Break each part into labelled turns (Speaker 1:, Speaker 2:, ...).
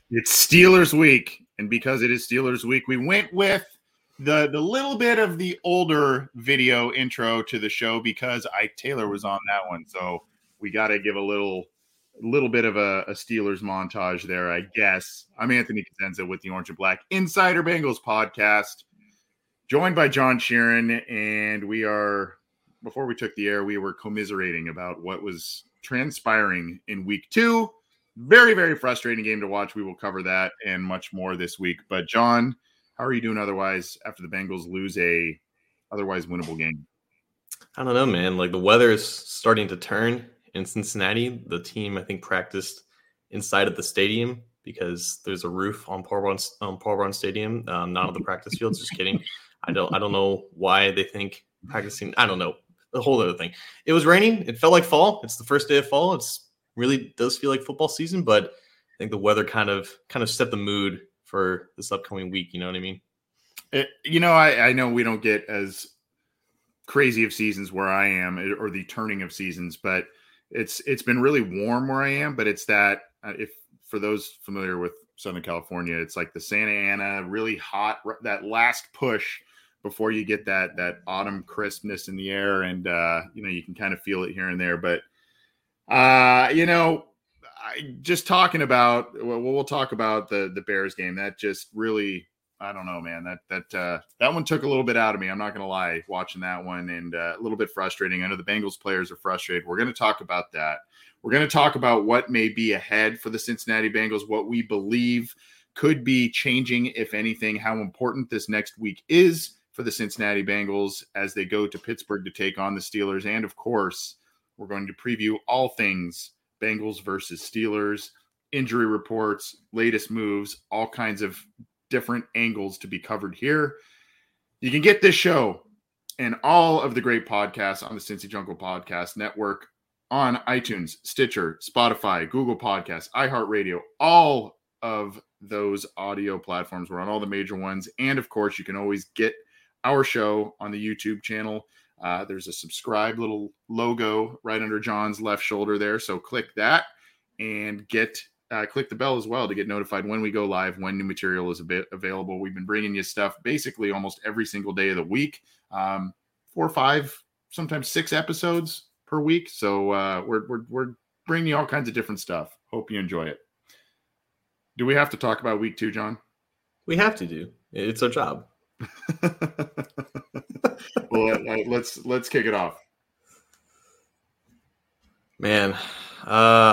Speaker 1: It's Steelers week, and because it is Steelers week, we went with the little bit of the older video intro to the show because Ike Taylor was on that one. So we got to give a little bit of a Steelers montage there, I guess. I'm Anthony Cosenza with the Orange and Black Insider Bengals podcast, joined by John Sheeran, and we are, before we took the air, we were commiserating about what was transpiring in week 2. Very, very frustrating game to watch. We will cover that and much more this week. But John, how are you doing otherwise after the Bengals lose a otherwise winnable game?
Speaker 2: I don't know, man. Like, the weather is starting to turn in Cincinnati. The team, I think, practiced inside of the stadium because there's a roof on Paul Brown Stadium, not on the practice fields. Just kidding. I don't know why they think practicing. I don't know. The whole other thing. It was raining. It felt like fall. It's the first day of fall. It's really does feel like football season, but I think the weather kind of set the mood for this upcoming week. You know what I mean?
Speaker 1: I know we don't get as crazy of seasons where I am, or the turning of seasons, but it's been really warm where I am. But it's that if for those familiar with Southern California, it's like the Santa Ana, really hot, that last push before you get that autumn crispness in the air, and you can kind of feel it here and there, but. Just talking about, we'll talk about the Bears game. That just really, I don't know, man. That one took a little bit out of me. I'm not going to lie, watching that one, and a little bit frustrating. I know the Bengals players are frustrated. We're going to talk about that. We're going to talk about what may be ahead for the Cincinnati Bengals, what we believe could be changing, if anything, how important this next week is for the Cincinnati Bengals as they go to Pittsburgh to take on the Steelers, and of course, we're going to preview all things Bengals versus Steelers, injury reports, latest moves, all kinds of different angles to be covered here. You can get this show and all of the great podcasts on the Cincy Jungle Podcast Network on iTunes, Stitcher, Spotify, Google Podcasts, iHeartRadio, all of those audio platforms. We're on all the major ones. And of course, you can always get our show on the YouTube channel. There's a subscribe little logo right under John's left shoulder there. So click that and click the bell as well to get notified when we go live, when new material is available. We've been bringing you stuff basically almost every single day of the week, 4 or 5, sometimes 6 episodes per week. So we're bringing you all kinds of different stuff. Hope you enjoy it. Do we have to talk about week 2, John?
Speaker 2: We have to do. It's our job.
Speaker 1: Well, let's kick it off.
Speaker 2: Man, I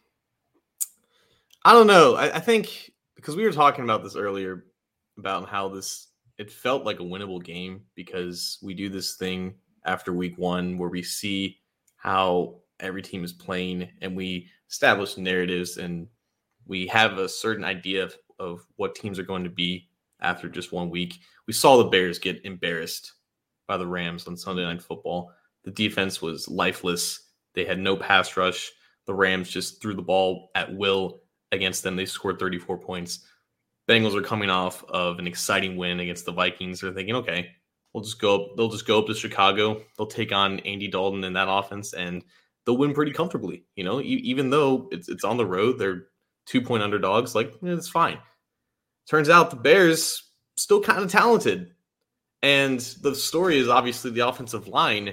Speaker 2: don't know. I think because we were talking about this earlier about how it felt like a winnable game because we do this thing after week 1 where we see how every team is playing and we establish narratives and we have a certain idea of what teams are going to be after just 1 week. We saw the Bears get embarrassed by the Rams on Sunday Night Football. The defense was lifeless. They had no pass rush. The Rams just threw the ball at will against them. They scored 34 points. Bengals are coming off of an exciting win against the Vikings. They're thinking, okay, they'll just go up to Chicago. They'll take on Andy Dalton in that offense, and they'll win pretty comfortably. Even though it's on the road, they're 2-point underdogs. It's fine. Turns out the Bears still kind of talented. And the story is obviously the offensive line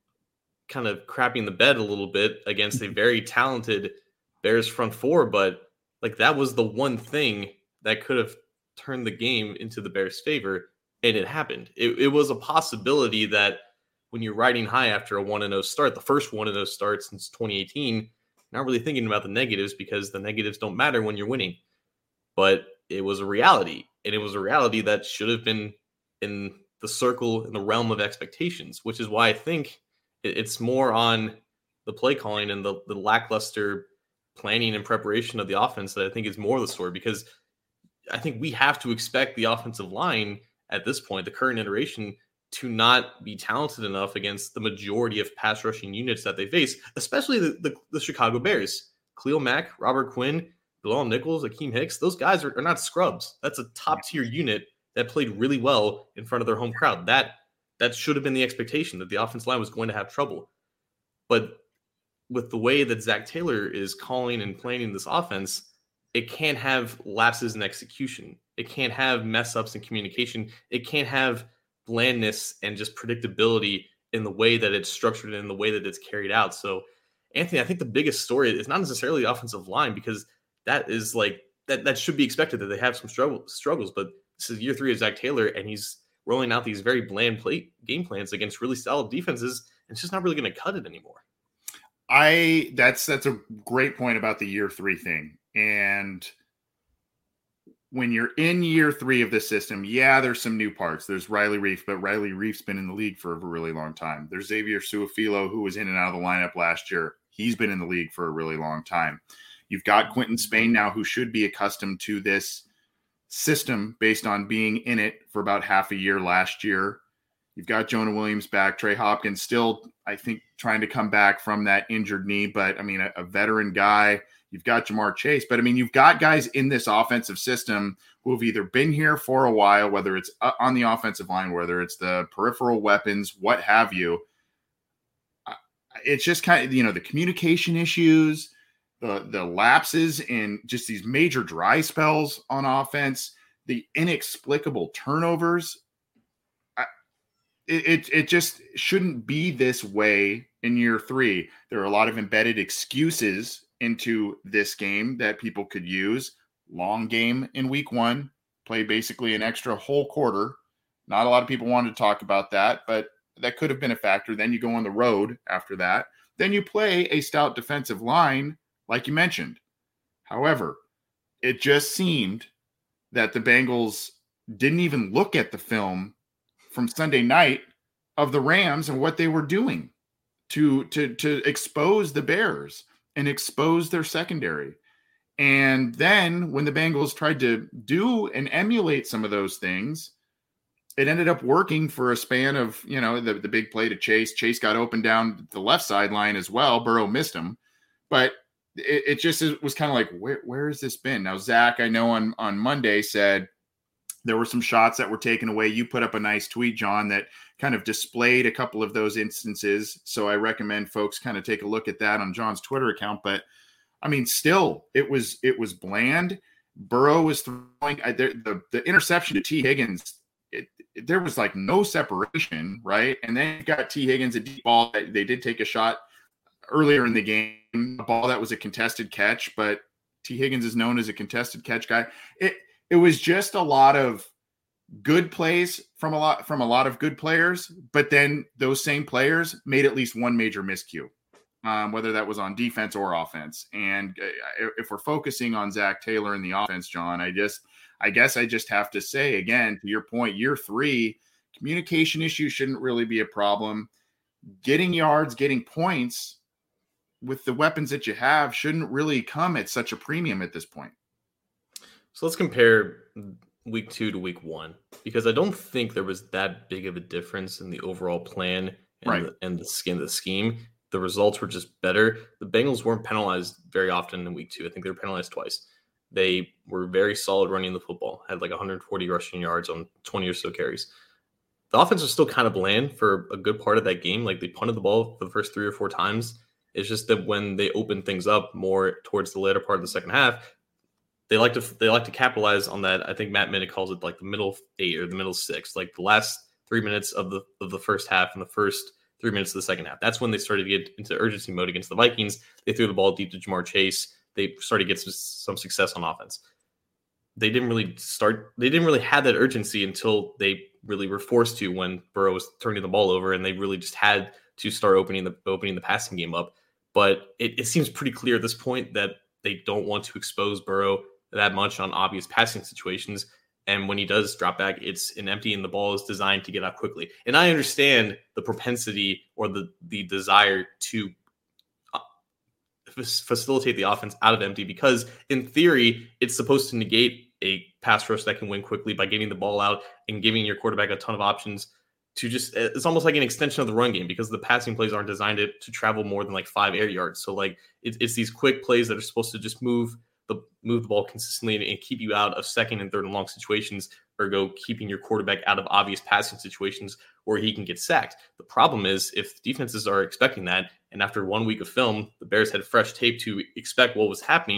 Speaker 2: kind of crapping the bed a little bit against a very talented Bears front four. But that was the one thing that could have turned the game into the Bears' favor. And it happened. It was a possibility that when you're riding high after a 1-0 start, the first 1-0 start since 2018, not really thinking about the negatives because the negatives don't matter when you're winning. But it was a reality. And it was a reality that should have been in the circle, in the realm of expectations, which is why I think it's more on the play calling and the lackluster planning and preparation of the offense that I think is more of the story, because I think we have to expect the offensive line at this point, the current iteration, to not be talented enough against the majority of pass rushing units that they face, especially the Chicago Bears. Khalil Mack, Robert Quinn, Bilal Nichols, Akeem Hicks, those guys are not scrubs. That's a top-tier unit that played really well in front of their home crowd. That should have been the expectation, that the offensive line was going to have trouble. But with the way that Zach Taylor is calling and planning this offense, it can't have lapses in execution. It can't have mess ups in communication. It can't have blandness and just predictability in the way that it's structured and in the way that it's carried out. So, Anthony, I think the biggest story is not necessarily the offensive line, because that is like that should be expected that they have some struggles. But this is year 3 of Zach Taylor, and he's rolling out these very bland game plans against really solid defenses, and it's just not really going to cut it anymore.
Speaker 1: That's a great point about the year 3 thing. And when you're in year 3 of the system, yeah, there's some new parts. There's Riley Reiff, but Riley Reiff's been in the league for a really long time. There's Xavier Su'a-Filo, who was in and out of the lineup last year. He's been in the league for a really long time. You've got Quinton Spain now, who should be accustomed to this system based on being in it for about half a year last year. You've got Jonah Williams back. Trey Hopkins still, I think, trying to come back from that injured knee, but I mean, a veteran guy. You've got Jamar Chase, but I mean, you've got guys in this offensive system who have either been here for a while, whether it's on the offensive line, whether it's the peripheral weapons, what have you. It's just kind of, the communication issues, the lapses in just these major dry spells on offense, the inexplicable turnovers. It just shouldn't be this way in year 3. There are a lot of embedded excuses into this game that people could use. Long game in week 1, play basically an extra whole quarter. Not a lot of people wanted to talk about that, but that could have been a factor. Then you go on the road after that. Then you play a stout defensive line, like you mentioned. However, it just seemed that the Bengals didn't even look at the film from Sunday night of the Rams and what they were doing to expose the Bears and expose their secondary. And then when the Bengals tried to do and emulate some of those things, it ended up working for a span of, the big play to Chase. Chase got open down the left sideline as well. Burrow missed him. But it just was kind of like, where has this been? Now, Zach, I know on Monday said there were some shots that were taken away. You put up a nice tweet, John, that kind of displayed a couple of those instances. So I recommend folks kind of take a look at that on John's Twitter account. But I mean, still, it was bland. Burrow was throwing the interception to T. Higgins. There was like no separation, right? And then you got T. Higgins a deep ball. They did take a shot earlier in the game, a ball that was a contested catch, but T. Higgins is known as a contested catch guy. It was just a lot of good plays from a lot of good players, but then those same players made at least one major miscue, whether that was on defense or offense. And if we're focusing on Zach Taylor in the offense, John, I guess I just have to say, again, to your point, year 3, communication issues shouldn't really be a problem. Getting yards, getting points with the weapons that you have shouldn't really come at such a premium at this point.
Speaker 2: So let's compare week 2 to week 1, because I don't think there was that big of a difference in the overall plan and the scheme. The results were just better. The Bengals weren't penalized very often in week 2. I think they were penalized twice. They were very solid running the football, had like 140 rushing yards on 20 or so carries. The offense was still kind of bland for a good part of that game. Like, they punted the ball for the first 3 or 4 times. It's just that when they opened things up more towards the later part of the second half, they like to capitalize on that. I think Matt Minnick calls it like the middle 8 or the middle 6, like the last 3 minutes of the first half and the first 3 minutes of the second half. That's when they started to get into urgency mode against the Vikings. They threw the ball deep to Jamar Chase. They started to get some success on offense. They didn't really have that urgency until they really were forced to, when Burrow was turning the ball over, and they really just had to start opening the passing game up. But it seems pretty clear at this point that they don't want to expose Burrow that much on obvious passing situations. And when he does drop back, it's an empty, and the ball is designed to get out quickly. And I understand the propensity or the desire to facilitate the offense out of empty, because in theory, it's supposed to negate a pass rush that can win quickly by getting the ball out and giving your quarterback a ton of options to just, it's almost like an extension of the run game, because the passing plays aren't designed to travel more than like 5 air yards. So like it's these quick plays that are supposed to just move the ball consistently and keep you out of second and third and long situations, or keeping your quarterback out of obvious passing situations where he can get sacked. The problem is, if defenses are expecting that, and after 1 week of film, the Bears had fresh tape to expect what was happening,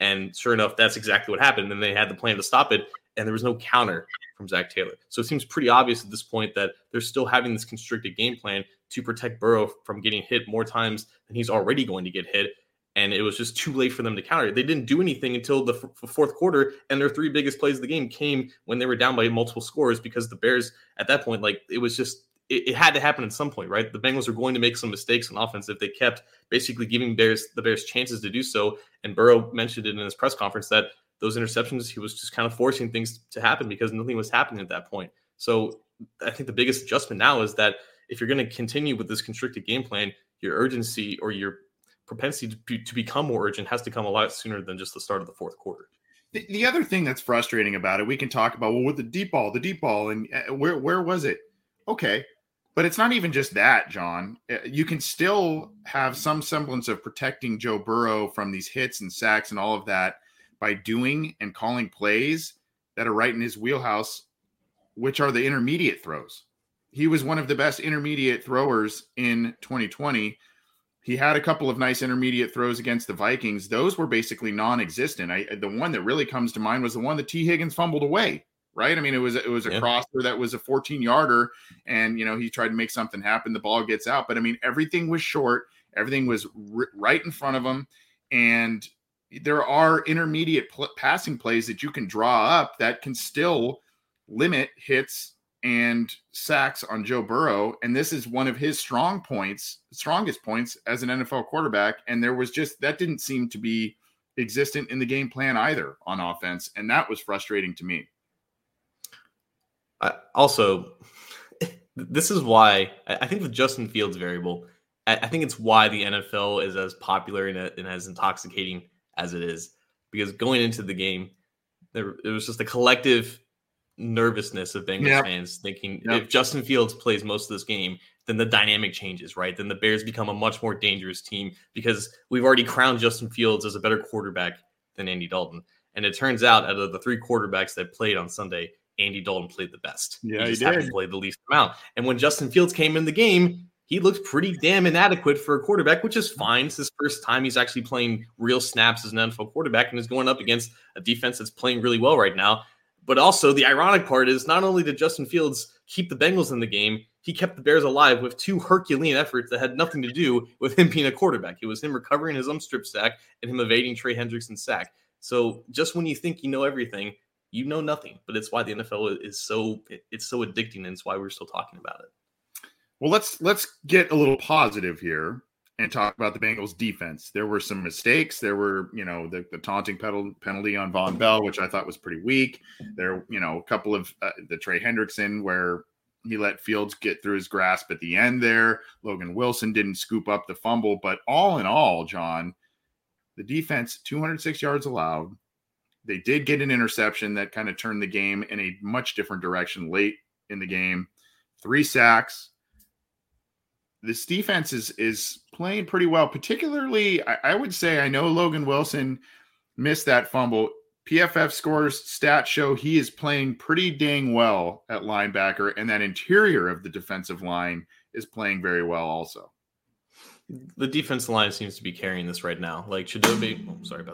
Speaker 2: And sure enough, that's exactly what happened. And they had the plan to stop it, and there was no counter from Zach Taylor. So it seems pretty obvious at this point that they're still having this constricted game plan to protect Burrow from getting hit more times than he's already going to get hit. And it was just too late for them to counter. They didn't do anything until the fourth quarter, and their three biggest plays of the game came when they were down by multiple scores, because the Bears at that point, like, it was just, it had to happen at some point, right? The Bengals are going to make some mistakes on offense if they kept basically giving the Bears chances to do so. And Burrow mentioned it in his press conference that those interceptions, he was just kind of forcing things to happen because nothing was happening at that point. So I think the biggest adjustment now is that if you're going to continue with this constricted game plan, your urgency or your propensity to become more urgent has to come a lot sooner than just the start of the fourth quarter.
Speaker 1: The other thing that's frustrating about it, we can talk about, well, with the deep ball, and where was it? Okay. But it's not even just that, John. You can still have some semblance of protecting Joe Burrow from these hits and sacks and all of that by doing and calling plays that are right in his wheelhouse, which are the intermediate throws. He was one of the best intermediate throwers in 2020. He had a couple of nice intermediate throws against the Vikings. Those were basically non-existent. The one that really comes to mind was the one that T. Higgins fumbled away, right? I mean, it was a crosser that was a 14-yarder, and, he tried to make something happen. The ball gets out. But, I mean, everything was short. Everything was right in front of him. And there are intermediate passing plays that you can draw up that can still limit hits and sacks on Joe Burrow. And this is one of his strongest points as an NFL quarterback. And that didn't seem to be existent in the game plan either on offense. And that was frustrating to me.
Speaker 2: Also, this is why I think the Justin Fields variable, I think it's why the NFL is as popular and as intoxicating as it is, because going into the game, there was just a collective nervousness of Bengals fans thinking if Justin Fields plays most of this game, then the dynamic changes, right? Then the Bears become a much more dangerous team because we've already crowned Justin Fields as a better quarterback than Andy Dalton. And it turns out of the three quarterbacks that played on Sunday, Andy Dalton played the best.
Speaker 1: Yeah,
Speaker 2: he did. Played the least amount. And when Justin Fields came in the game, he looked pretty damn inadequate for a quarterback, which is fine. It's his first time he's actually playing real snaps as an NFL quarterback and is going up against a defense that's playing really well right now. But also the ironic part is not only did Justin Fields keep the Bengals in the game, he kept the Bears alive with two Herculean efforts that had nothing to do with him being a quarterback. It was him recovering his strip sack and him evading Trey Hendrickson's sack. So just when you think you know everything, you know nothing. But it's why the NFL is so addicting, and it's why we're still talking about it.
Speaker 1: Well, let's get a little positive here and talk about the Bengals defense. There were some mistakes. There were, the taunting penalty on Von Bell, which I thought was pretty weak. There, a couple of the Trey Hendrickson where he let Fields get through his grasp at the end there. Logan Wilson didn't scoop up the fumble. But all in all, John, the defense, 206 yards allowed. They did get an interception that kind of turned the game in a much different direction late in the game. 3 sacks. This defense is playing pretty well, particularly, I would say, I know Logan Wilson missed that fumble. PFF scores stats show he is playing pretty dang well at linebacker, and that interior of the defensive line is playing very well also.
Speaker 2: The defensive line seems to be carrying this right now. Like Chidobe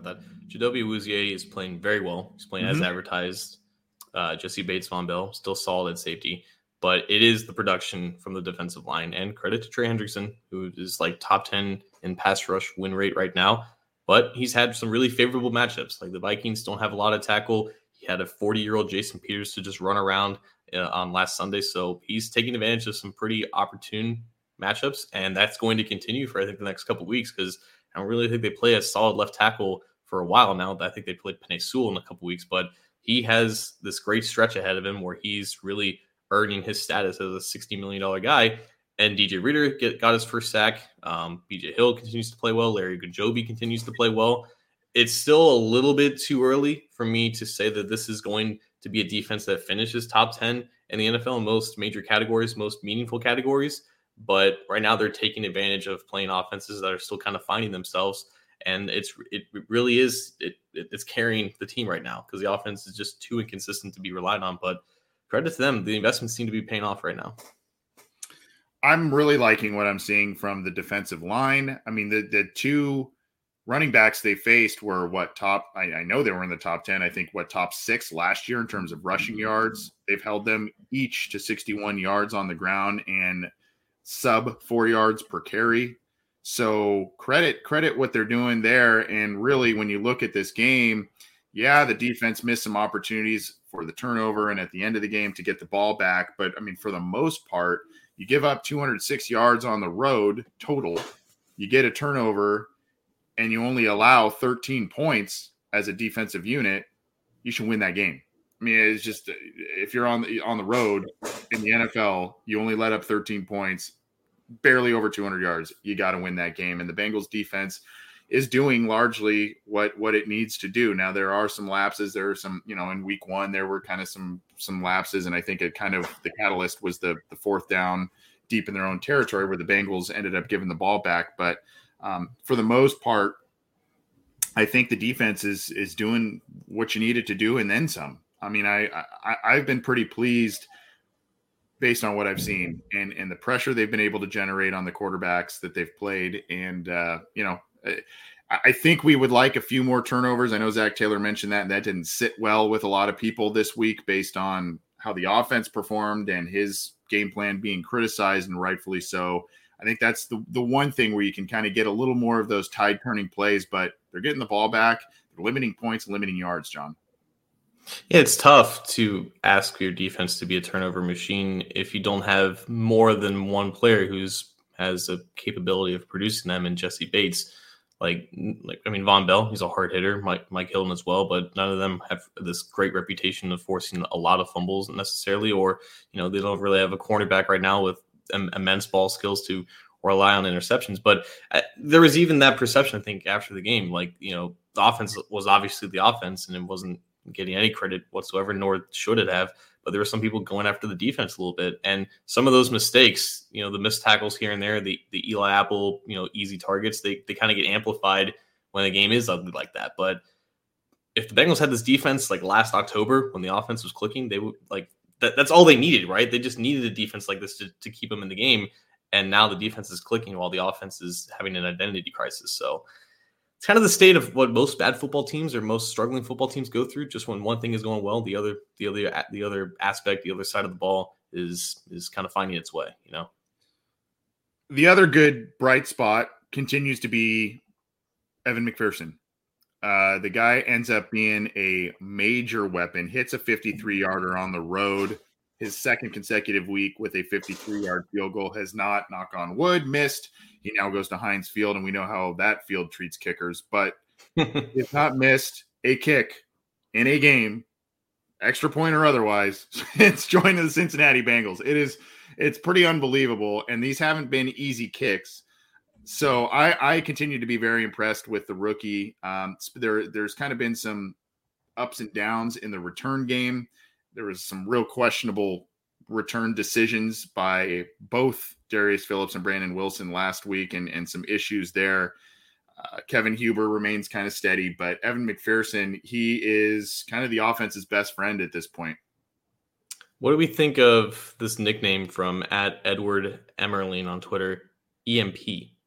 Speaker 2: Awuzie is playing very well. He's playing as advertised. Jesse Bates, Von Bell, still solid at safety. But it is the production from the defensive line, and credit to Trey Hendrickson, who is like top 10 in pass rush win rate right now. But he's had some really favorable matchups. Like the Vikings don't have a lot of tackle. He had a 40-year-old Jason Peters to just run around on last Sunday. So he's taking advantage of some pretty opportune matchups, and that's going to continue for, I think, the next couple of weeks, because I don't really think they play a solid left tackle for a while now. I think they played Penei Sewell in a couple of weeks, but he has this great stretch ahead of him where he's really earning his status as a $60 million guy. And DJ Reader got his first sack. BJ Hill continues to play well. Larry Gajobi continues to play well. It's still a little bit too early for me to say that this is going to be a defense that finishes top 10 in the NFL in most major categories, most meaningful categories. But right now they're taking advantage of playing offenses that are still kind of finding themselves. And it really is, it's carrying the team right now because the offense is just too inconsistent to be relied on. But credit to them. The investments seem to be paying off right now.
Speaker 1: I'm really liking what I'm seeing from the defensive line. I mean, the two running backs they faced were I know they were in the top 10. I think top 6 last year in terms of rushing yards. They've held them each to 61 yards on the ground and sub 4 yards per carry. So credit what they're doing there. And really, when you look at this game, yeah, the defense missed some opportunities for the turnover and at the end of the game to get the ball back. But I mean, for the most part, you give up 206 yards on the road total, you get a turnover, and you only allow 13 points as a defensive unit, you should win that game. I mean, it's just, if you're on the road in the NFL, you only let up 13 points, barely over 200 yards. You got to win that game. And the Bengals defense is doing largely what it needs to do. Now, there are some lapses. There are some, in week 1, there were kind of some lapses. And I think it kind of, the catalyst was the 4th down deep in their own territory where the Bengals ended up giving the ball back. But for the most part, I think the defense is doing what you needed to do and then some. I mean, I've been pretty pleased based on what I've seen and the pressure they've been able to generate on the quarterbacks that they've played. And, I think we would like a few more turnovers. I know Zach Taylor mentioned that, and that didn't sit well with a lot of people this week based on how the offense performed and his game plan being criticized, and rightfully so. I think that's the one thing where you can kind of get a little more of those tide-turning plays, but they're getting the ball back. They're limiting points, limiting yards, John.
Speaker 2: Yeah, it's tough to ask your defense to be a turnover machine if you don't have more than one player has a capability of producing them, and Jesse Bates. Von Bell, he's a hard hitter, Mike Hilton as well, but none of them have this great reputation of forcing a lot of fumbles necessarily, or, they don't really have a cornerback right now with immense ball skills to rely on interceptions. But there was even that perception, I think, after the game, the offense was obviously the offense and it wasn't getting any credit whatsoever, nor should it have. But there were some people going after the defense a little bit. And some of those mistakes, the missed tackles here and there, the Eli Apple, easy targets, they kind of get amplified when the game is ugly like that. But if the Bengals had this defense like last October when the offense was clicking, they would that's all they needed, right? They just needed a defense like this to keep them in the game. And now the defense is clicking while the offense is having an identity crisis. So it's kind of the state of what most bad football teams or most struggling football teams go through. Just when one thing is going well, the other aspect, the other side of the ball is kind of finding its way,
Speaker 1: The other good bright spot continues to be Evan McPherson. The guy ends up being a major weapon, hits a 53-yarder on the road. His second consecutive week with a 53-yard field goal, has not, knock on wood, missed. He now goes to Heinz Field, and we know how that field treats kickers. But it's not missed a kick in a game, extra point or otherwise. It's joining the Cincinnati Bengals. It's pretty unbelievable, and these haven't been easy kicks. So I continue to be very impressed with the rookie. There's kind of been some ups and downs in the return game. There was some real questionable return decisions by both Darius Phillips and Brandon Wilson last week, and some issues there. Kevin Huber remains kind of steady, but Evan McPherson, he is kind of the offense's best friend at this point.
Speaker 2: What do we think of this nickname from @Edward Emmerling on Twitter, EMP?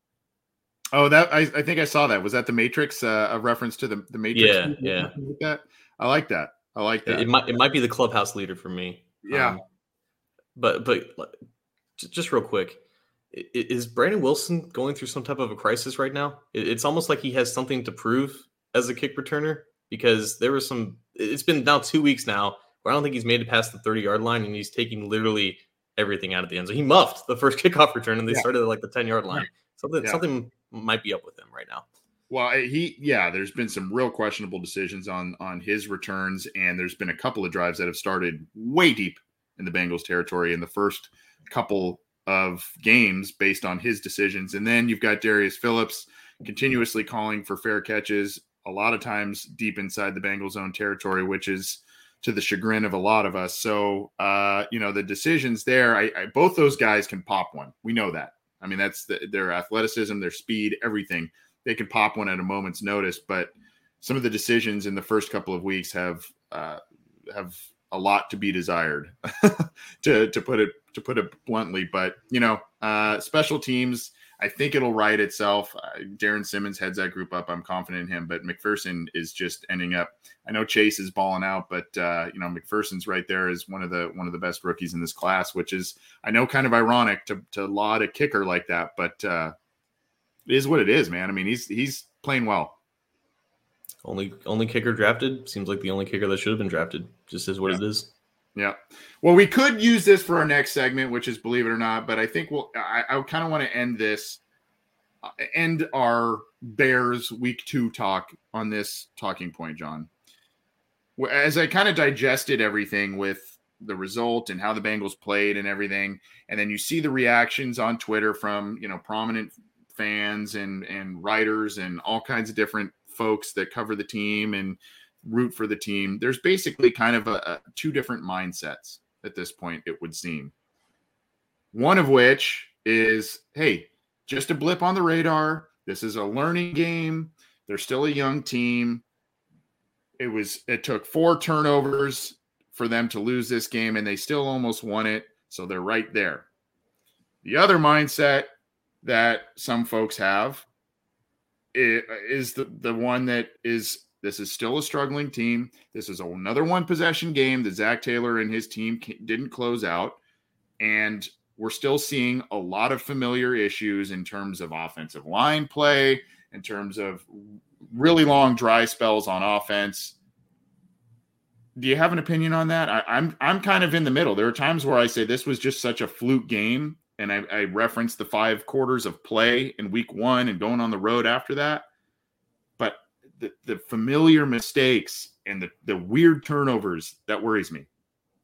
Speaker 1: Oh, that I think I saw that. Was that the Matrix? A reference to the Matrix?
Speaker 2: Yeah.
Speaker 1: I like that.
Speaker 2: It might be the clubhouse leader for me.
Speaker 1: Yeah.
Speaker 2: But just real quick, is Brandon Wilson going through some type of a crisis right now? It's almost like he has something to prove as a kick returner, because it's been now 2 weeks now where I don't think he's made it past the 30-yard line, and he's taking literally everything out of the end zone. He muffed the first kickoff return, and they started at the 10-yard line. Something might be up with him right now.
Speaker 1: Well, there's been some real questionable decisions on his returns, and there's been a couple of drives that have started way deep in the Bengals territory in the first couple of games based on his decisions. And then you've got Darius Phillips continuously calling for fair catches, a lot of times deep inside the Bengals' own territory, which is to the chagrin of a lot of us. So, the decisions there, both those guys can pop one. We know that. I mean, that's their athleticism, their speed, everything. They can pop one at a moment's notice, but some of the decisions in the first couple of weeks have a lot to be desired, to put it bluntly. But special teams, I think it'll right itself. Darren Simmons heads that group up. I'm confident in him, but McPherson is just ending up. I know Chase is balling out, but McPherson's right there is one of the best rookies in this class, which is, I know, kind of ironic to laud a kicker like that, but it is what it is, man. I mean, he's playing well.
Speaker 2: Only kicker drafted. Seems like the only kicker that should have been drafted. Just is what it is.
Speaker 1: Yeah. Well, we could use this for our next segment, which is Believe It or Not, but I think I kind of want to end our Bears week 2 talk on this talking point, John. As I kind of digested everything with the result and how the Bengals played and everything, and then you see the reactions on Twitter from, prominent fans and writers and all kinds of different folks that cover the team and root for the team. There's basically kind of a two different mindsets at this point, it would seem. One of which is, hey, just a blip on the radar. This is a learning game. They're still a young team. It took 4 turnovers for them to lose this game, and they still almost won it. So they're right there. The other mindset that some folks have is the one that is, this is still a struggling team. This is another one possession game that Zach Taylor and his team didn't close out. And we're still seeing a lot of familiar issues in terms of offensive line play, in terms of really long dry spells on offense. Do you have an opinion on that? I'm kind of in the middle. There are times where I say this was just such a fluke game, and I reference the 5 quarters of play in week 1 and going on the road after that. But the familiar mistakes and the weird turnovers, that worries me.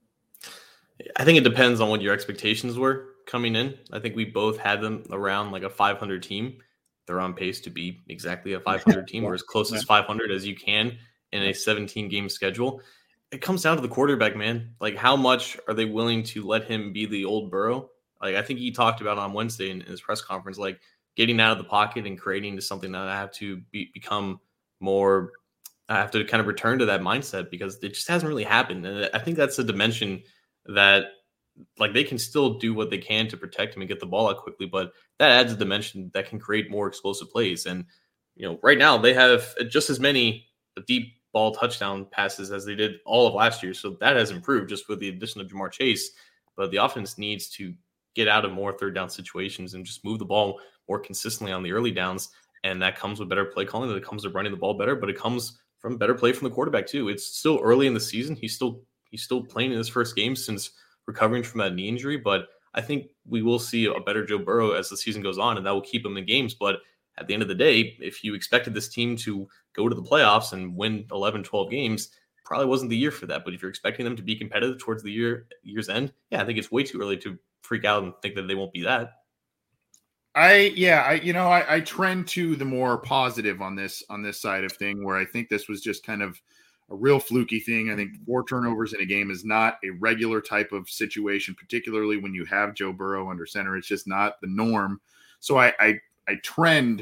Speaker 2: I think it depends on what your expectations were coming in. I think we both had them around like a 500 team. They're on pace to be exactly a 500 team, or as close as 500 as you can in a 17-game schedule. It comes down to the quarterback, man. Like, how much are they willing to let him be the old Burrow? Like, I think he talked about on Wednesday in his press conference, like getting out of the pocket and creating to something that I have to become more. I have to kind of return to that mindset because it just hasn't really happened. And I think that's a dimension that, like, they can still do what they can to protect him and get the ball out quickly, but that adds a dimension that can create more explosive plays. And, right now they have just as many deep ball touchdown passes as they did all of last year. So that has improved just with the addition of Jamar Chase, but the offense needs to get out of more third down situations and just move the ball more consistently on the early downs. And that comes with better play calling. That comes with running the ball better, but it comes from better play from the quarterback too. It's still early in the season. He's still playing in his first game since recovering from that knee injury, but I think we will see a better Joe Burrow as the season goes on, and that will keep him in games. But at the end of the day, if you expected this team to go to the playoffs and win 11, 12 games, probably wasn't the year for that. But if you're expecting them to be competitive towards the year's end, I think it's way too early to freak out and think that they won't be that.
Speaker 1: I trend to the more positive on this side of thing, where I think this was just kind of a real fluky thing. I think 4 turnovers in a game is not a regular type of situation, particularly when you have Joe Burrow under center. It's just not the norm. So I trend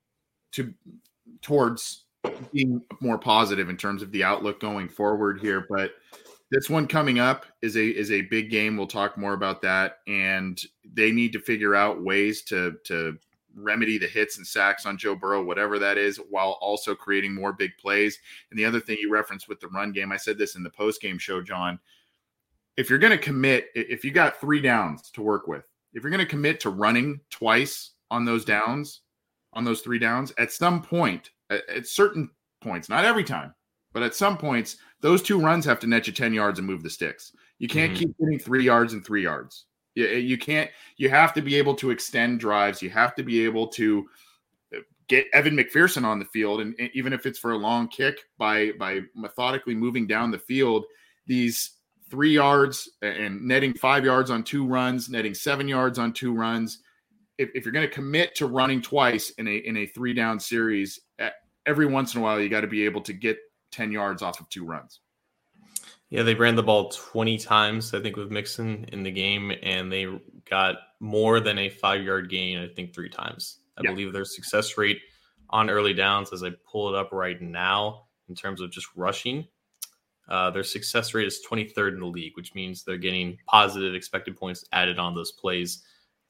Speaker 1: towards being more positive in terms of the outlook going forward here. But this one coming up is a big game. We'll talk more about that, and they need to figure out ways to remedy the hits and sacks on Joe Burrow, whatever that is, while also creating more big plays. And the other thing you referenced with the run game, I said this in the post-game show, John, if you're going to commit, if you got 3 downs to work with, if you're going to commit to running twice on those downs, on those 3 downs, at some point, at certain points, not every time, but at some points, those 2 runs have to net you 10 yards and move the sticks. You can't keep getting 3 yards and 3 yards. You can't. You have to be able to extend drives. You have to be able to get Evan McPherson on the field, and even if it's for a long kick, by methodically moving down the field, these 3 yards and netting 5 yards on 2 runs, netting 7 yards on 2 runs. If you're going to commit to running twice in a 3-down series, every once in a while you got to be able to get 10 yards off of 2 runs.
Speaker 2: Yeah, they ran the ball 20 times, I think, with Mixon in the game, and they got more than a 5-yard gain, I think, 3 times. I believe their success rate on early downs, as I pull it up right now, in terms of just rushing, their success rate is 23rd in the league, which means they're getting positive expected points added on those plays.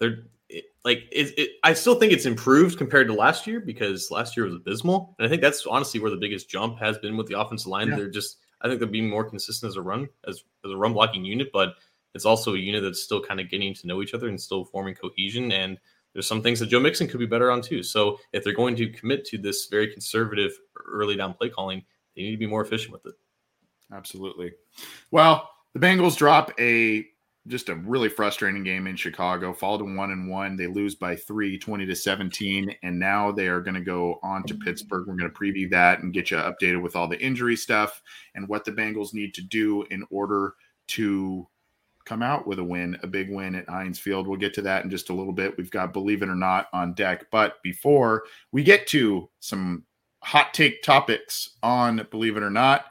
Speaker 2: I still think it's improved compared to last year because last year was abysmal. And I think that's honestly where the biggest jump has been with the offensive line.
Speaker 1: Yeah.
Speaker 2: I think they're being more consistent as a run blocking unit, but it's also a unit that's still kind of getting to know each other and still forming cohesion. And there's some things that Joe Mixon could be better on too. So if they're going to commit to this very conservative early down play calling, they need to be more efficient with it.
Speaker 1: Absolutely. Well, the Bengals drop just a really frustrating game in Chicago, fall to 1-1. They lose by 3, 20-17. And now they are going to go on to Pittsburgh. We're going to preview that and get you updated with all the injury stuff and what the Bengals need to do in order to come out with a big win at Heinz Field. We'll get to that in just a little bit. We've got Believe It or Not on deck. But before we get to some hot take topics on Believe It or Not,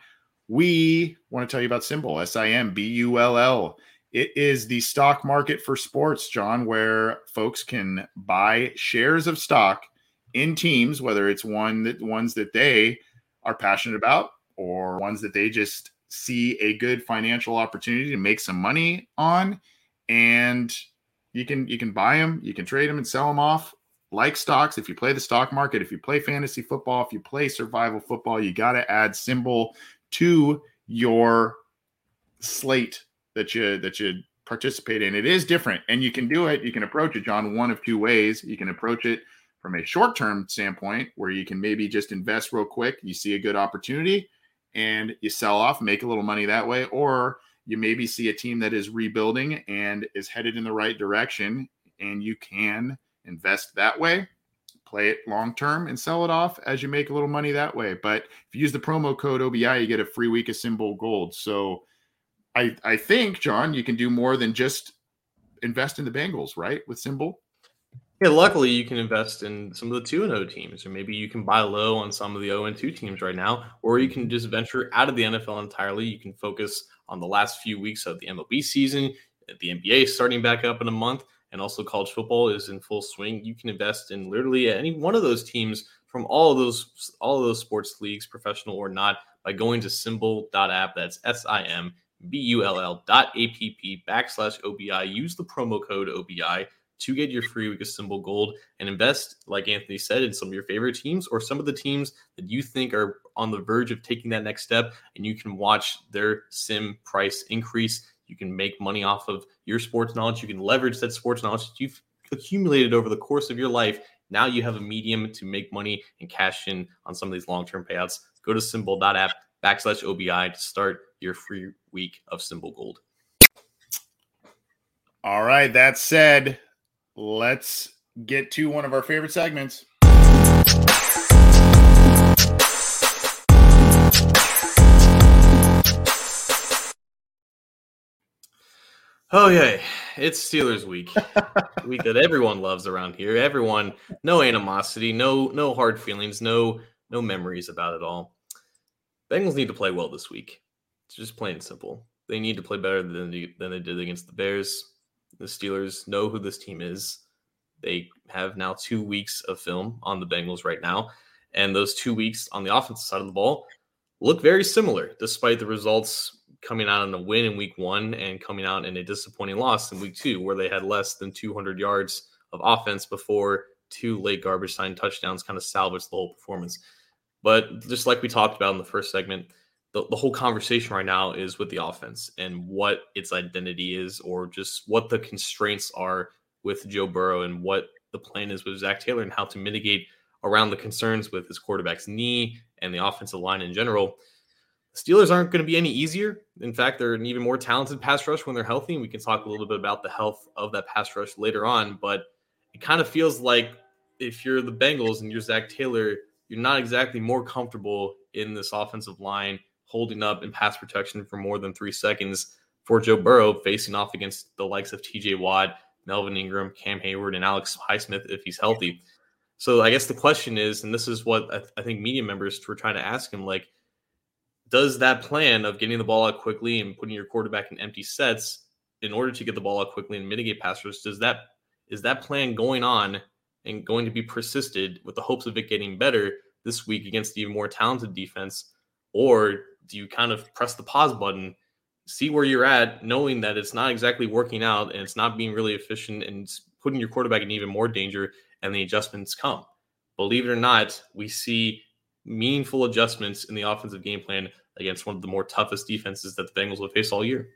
Speaker 1: we want to tell you about Simbull, SIMBULL. It is the stock market for sports, John, where folks can buy shares of stock in teams, whether it's ones that they are passionate about or ones that they just see a good financial opportunity to make some money on. And you can buy them, you can trade them and sell them off like stocks. If you play the stock market, if you play fantasy football, if you play survival football, you got to add Simbull to your slate that you participate in. It is different, and you can do it. You can approach it, John, one of two ways. You can approach it from a short-term standpoint where you can maybe just invest real quick. You see a good opportunity and you sell off, make a little money that way. Or you maybe see a team that is rebuilding and is headed in the right direction, and you can invest that way, play it long-term and sell it off as you make a little money that way. But if you use the promo code OBI, you get a free week of Simbull Gold. So I think, John, you can do more than just invest in the Bengals, right, with Simbull?
Speaker 2: Yeah, luckily you can invest in some of the 2-0 teams, or maybe you can buy low on some of the 0-2 teams right now, or you can just venture out of the NFL entirely. You can focus on the last few weeks of the MLB season, the NBA is starting back up in a month, and also college football is in full swing. You can invest in literally any one of those teams from all of those sports leagues, professional or not, by going to Simbull.app. That's SIMBULL.app/OBI. Use the promo code OBI to get your free week of Simbull Gold and invest, like Anthony said, in some of your favorite teams or some of the teams that you think are on the verge of taking that next step, and you can watch their sim price increase. You can make money off of your sports knowledge. You can leverage that sports knowledge that you've accumulated over the course of your life. Now you have a medium to make money and cash in on some of these long-term payouts. Go to Simbull.app/OBI to start your free week of Simbull Gold.
Speaker 1: All right, that said, let's get to one of our favorite segments.
Speaker 2: Oh, yeah. It's Steelers week. Week that everyone loves around here. Everyone, no animosity, no hard feelings, no memories about it all. Bengals need to play well this week. It's just plain and simple. They need to play better than they did against the Bears. The Steelers know who this team is. They have now 2 weeks of film on the Bengals right now. And those 2 weeks on the offensive side of the ball look very similar, despite the results coming out in a win in week 1 and coming out in a disappointing loss in week 2, where they had less than 200 yards of offense before 2 late garbage time touchdowns kind of salvaged the whole performance. But just like we talked about in the first segment, the whole conversation right now is with the offense and what its identity is, or just what the constraints are with Joe Burrow and what the plan is with Zach Taylor and how to mitigate around the concerns with his quarterback's knee and the offensive line in general. Steelers aren't going to be any easier. In fact, they're an even more talented pass rush when they're healthy. And we can talk a little bit about the health of that pass rush later on. But it kind of feels like if you're the Bengals and you're Zach Taylor, you're not exactly more comfortable in this offensive line holding up in pass protection for more than 3 seconds for Joe Burrow facing off against the likes of TJ Watt, Melvin Ingram, Cam Hayward, and Alex Highsmith if he's healthy. So I guess the question is, and this is what I think media members were trying to ask him, like, does that plan of getting the ball out quickly and putting your quarterback in empty sets in order to get the ball out quickly and mitigate pass rush, is that plan going on and going to be persisted with the hopes of it getting better this week against the even more talented defense? Or do you kind of press the pause button, see where you're at, knowing that it's not exactly working out and it's not being really efficient and putting your quarterback in even more danger, and the adjustments come. Believe it or not, we see meaningful adjustments in the offensive game plan against one of the more toughest defenses that the Bengals will face all year.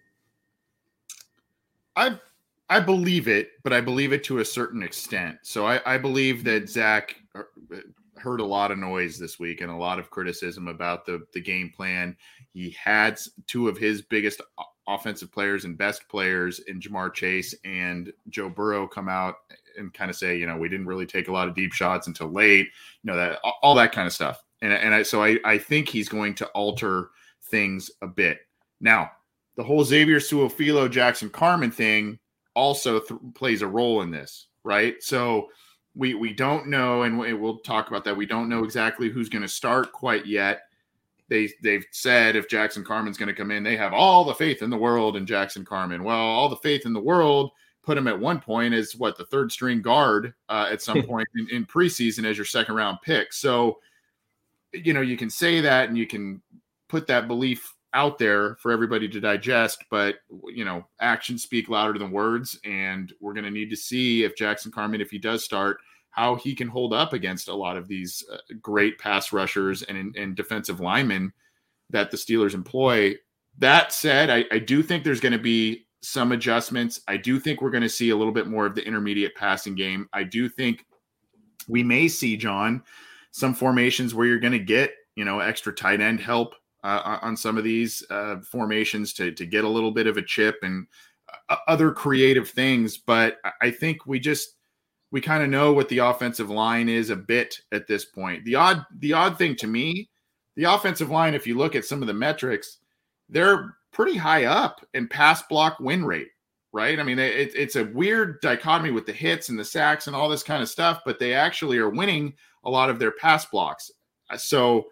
Speaker 1: I believe it, but I believe it to a certain extent. So I believe that Zach heard a lot of noise this week and a lot of criticism about the game plan. He had two of his biggest offensive players and best players in Ja'Marr Chase and Joe Burrow come out and kind of say, we didn't really take a lot of deep shots until late, that all that kind of stuff. So I think he's going to alter things a bit. Now, the whole Xavier Su'a-Filo, Jackson Carman thing also plays a role in this, right? So we don't know, and we'll talk about that. We don't know exactly who's going to start quite yet. They've said if Jackson Carman's going to come in, they have all the faith in the world in Jackson Carman. Well, all the faith in the world put him at one point as the third string guard at some point in preseason as your second round pick. So, you can say that and you can put that belief out there for everybody to digest, but actions speak louder than words, and we're going to need to see if Jackson Carman, if he does start, how he can hold up against a lot of these great pass rushers and defensive linemen that the Steelers employ. That said, I do think there's going to be some adjustments. I do think we're going to see a little bit more of the intermediate passing game. I do think we may see, John, some formations where you're going to get extra tight end help on some of these formations to get a little bit of a chip and other creative things. But I think we kind of know what the offensive line is a bit at this point. The odd thing to me, the offensive line, if you look at some of the metrics, they're pretty high up in pass block win rate, right? I mean, it's a weird dichotomy with the hits and the sacks and all this kind of stuff, but they actually are winning a lot of their pass blocks. So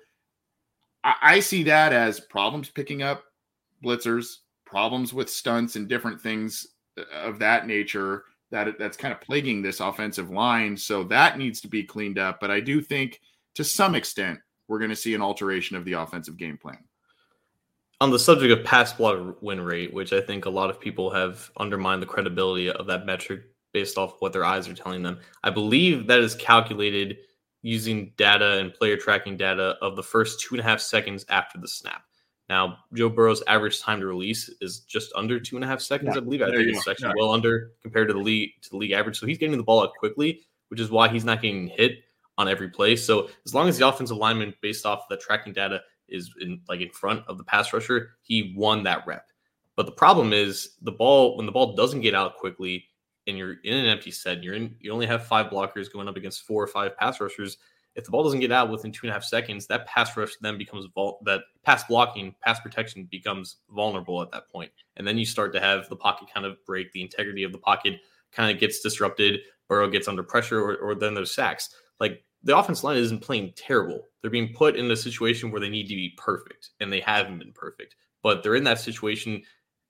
Speaker 1: I see that as problems picking up blitzers, problems with stunts and different things of that nature that's kind of plaguing this offensive line. So that needs to be cleaned up. But I do think to some extent we're going to see an alteration of the offensive game plan.
Speaker 2: On the subject of pass block win rate, which I think a lot of people have undermined the credibility of that metric based off what their eyes are telling them, I believe that is calculated using data and player tracking data of the first 2.5 seconds after the snap. Now, Joe Burrow's average time to release is just under 2.5 seconds, I believe. I think it's actually well under compared to the league average. So he's getting the ball out quickly, which is why he's not getting hit on every play. So as long as the offensive lineman, based off the tracking data, is in front of the pass rusher, he won that rep. But the problem is when the ball doesn't get out quickly, and you're in an empty set, you only have 5 blockers going up against 4 or 5 pass rushers. If the ball doesn't get out within 2.5 seconds, that pass rush then becomes that pass blocking, pass protection becomes vulnerable at that point. And then you start to have the pocket kind of break, the integrity of the pocket kind of gets disrupted, Burrow gets under pressure, or then there's sacks. The offensive line isn't playing terrible. They're being put in a situation where they need to be perfect, and they haven't been perfect. But they're in that situation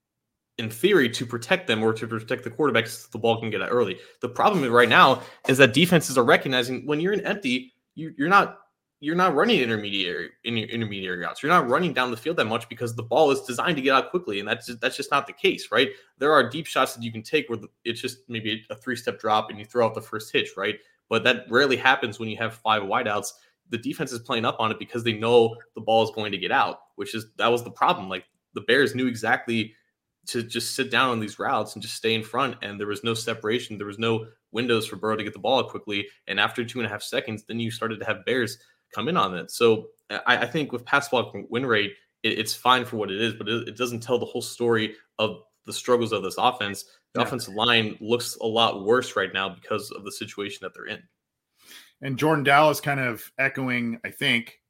Speaker 2: in theory to protect them or to protect the quarterback so the ball can get out early. The problem right now is that defenses are recognizing when you're in empty, you're not running intermediary routes. You're not running down the field that much because the ball is designed to get out quickly, and that's just not the case, right? There are deep shots that you can take where it's just maybe a 3-step drop and you throw out the first hitch, right? But that rarely happens when you have 5 wideouts. The defense is playing up on it because they know the ball is going to get out, that was the problem. The Bears knew exactly to just sit down on these routes and just stay in front, and there was no separation. There was no windows for Burrow to get the ball out quickly. And after 2.5 seconds, then you started to have Bears come in on it. So I think with pass block win rate, it's fine for what it is, but it doesn't tell the whole story of the struggles of this offense. The offensive line looks a lot worse right now because of the situation that they're in.
Speaker 1: And Jordan Dallas kind of echoing, I think,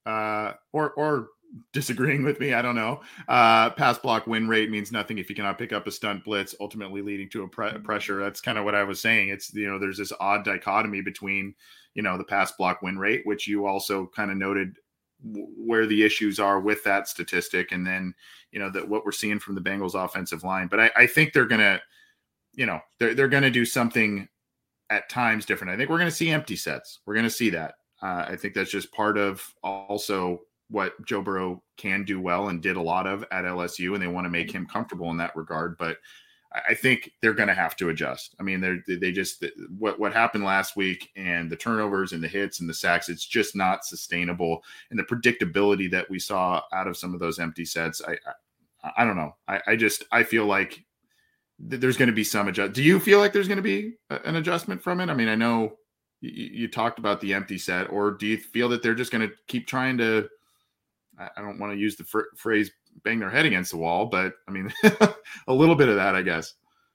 Speaker 1: or disagreeing with me, I don't know. Pass block win rate means nothing if you cannot pick up a stunt blitz, ultimately leading to a pressure. That's kind of what I was saying. It's, there's this odd dichotomy between, the pass block win rate, which you also kind of noted where the issues are with that statistic. And then, that what we're seeing from the Bengals offensive line. But I think they're going to, they're going to do something at times different. I think we're going to see empty sets. We're going to see that. I think that's just part of also what Joe Burrow can do well and did a lot of at LSU, and they want to make him comfortable in that regard. But I think they're going to have to adjust. I mean, they just what happened last week and the turnovers and the hits and the sacks, it's just not sustainable. And the predictability that we saw out of some of those empty sets, I don't know. I feel like there's going to be some adjust. Do you feel like there's going to be an adjustment from it? I mean, I know you talked about the empty set, or do you feel that they're just going to keep trying to, I don't want to use the phrase bang their head against the wall, but I mean, a little bit of that, I guess.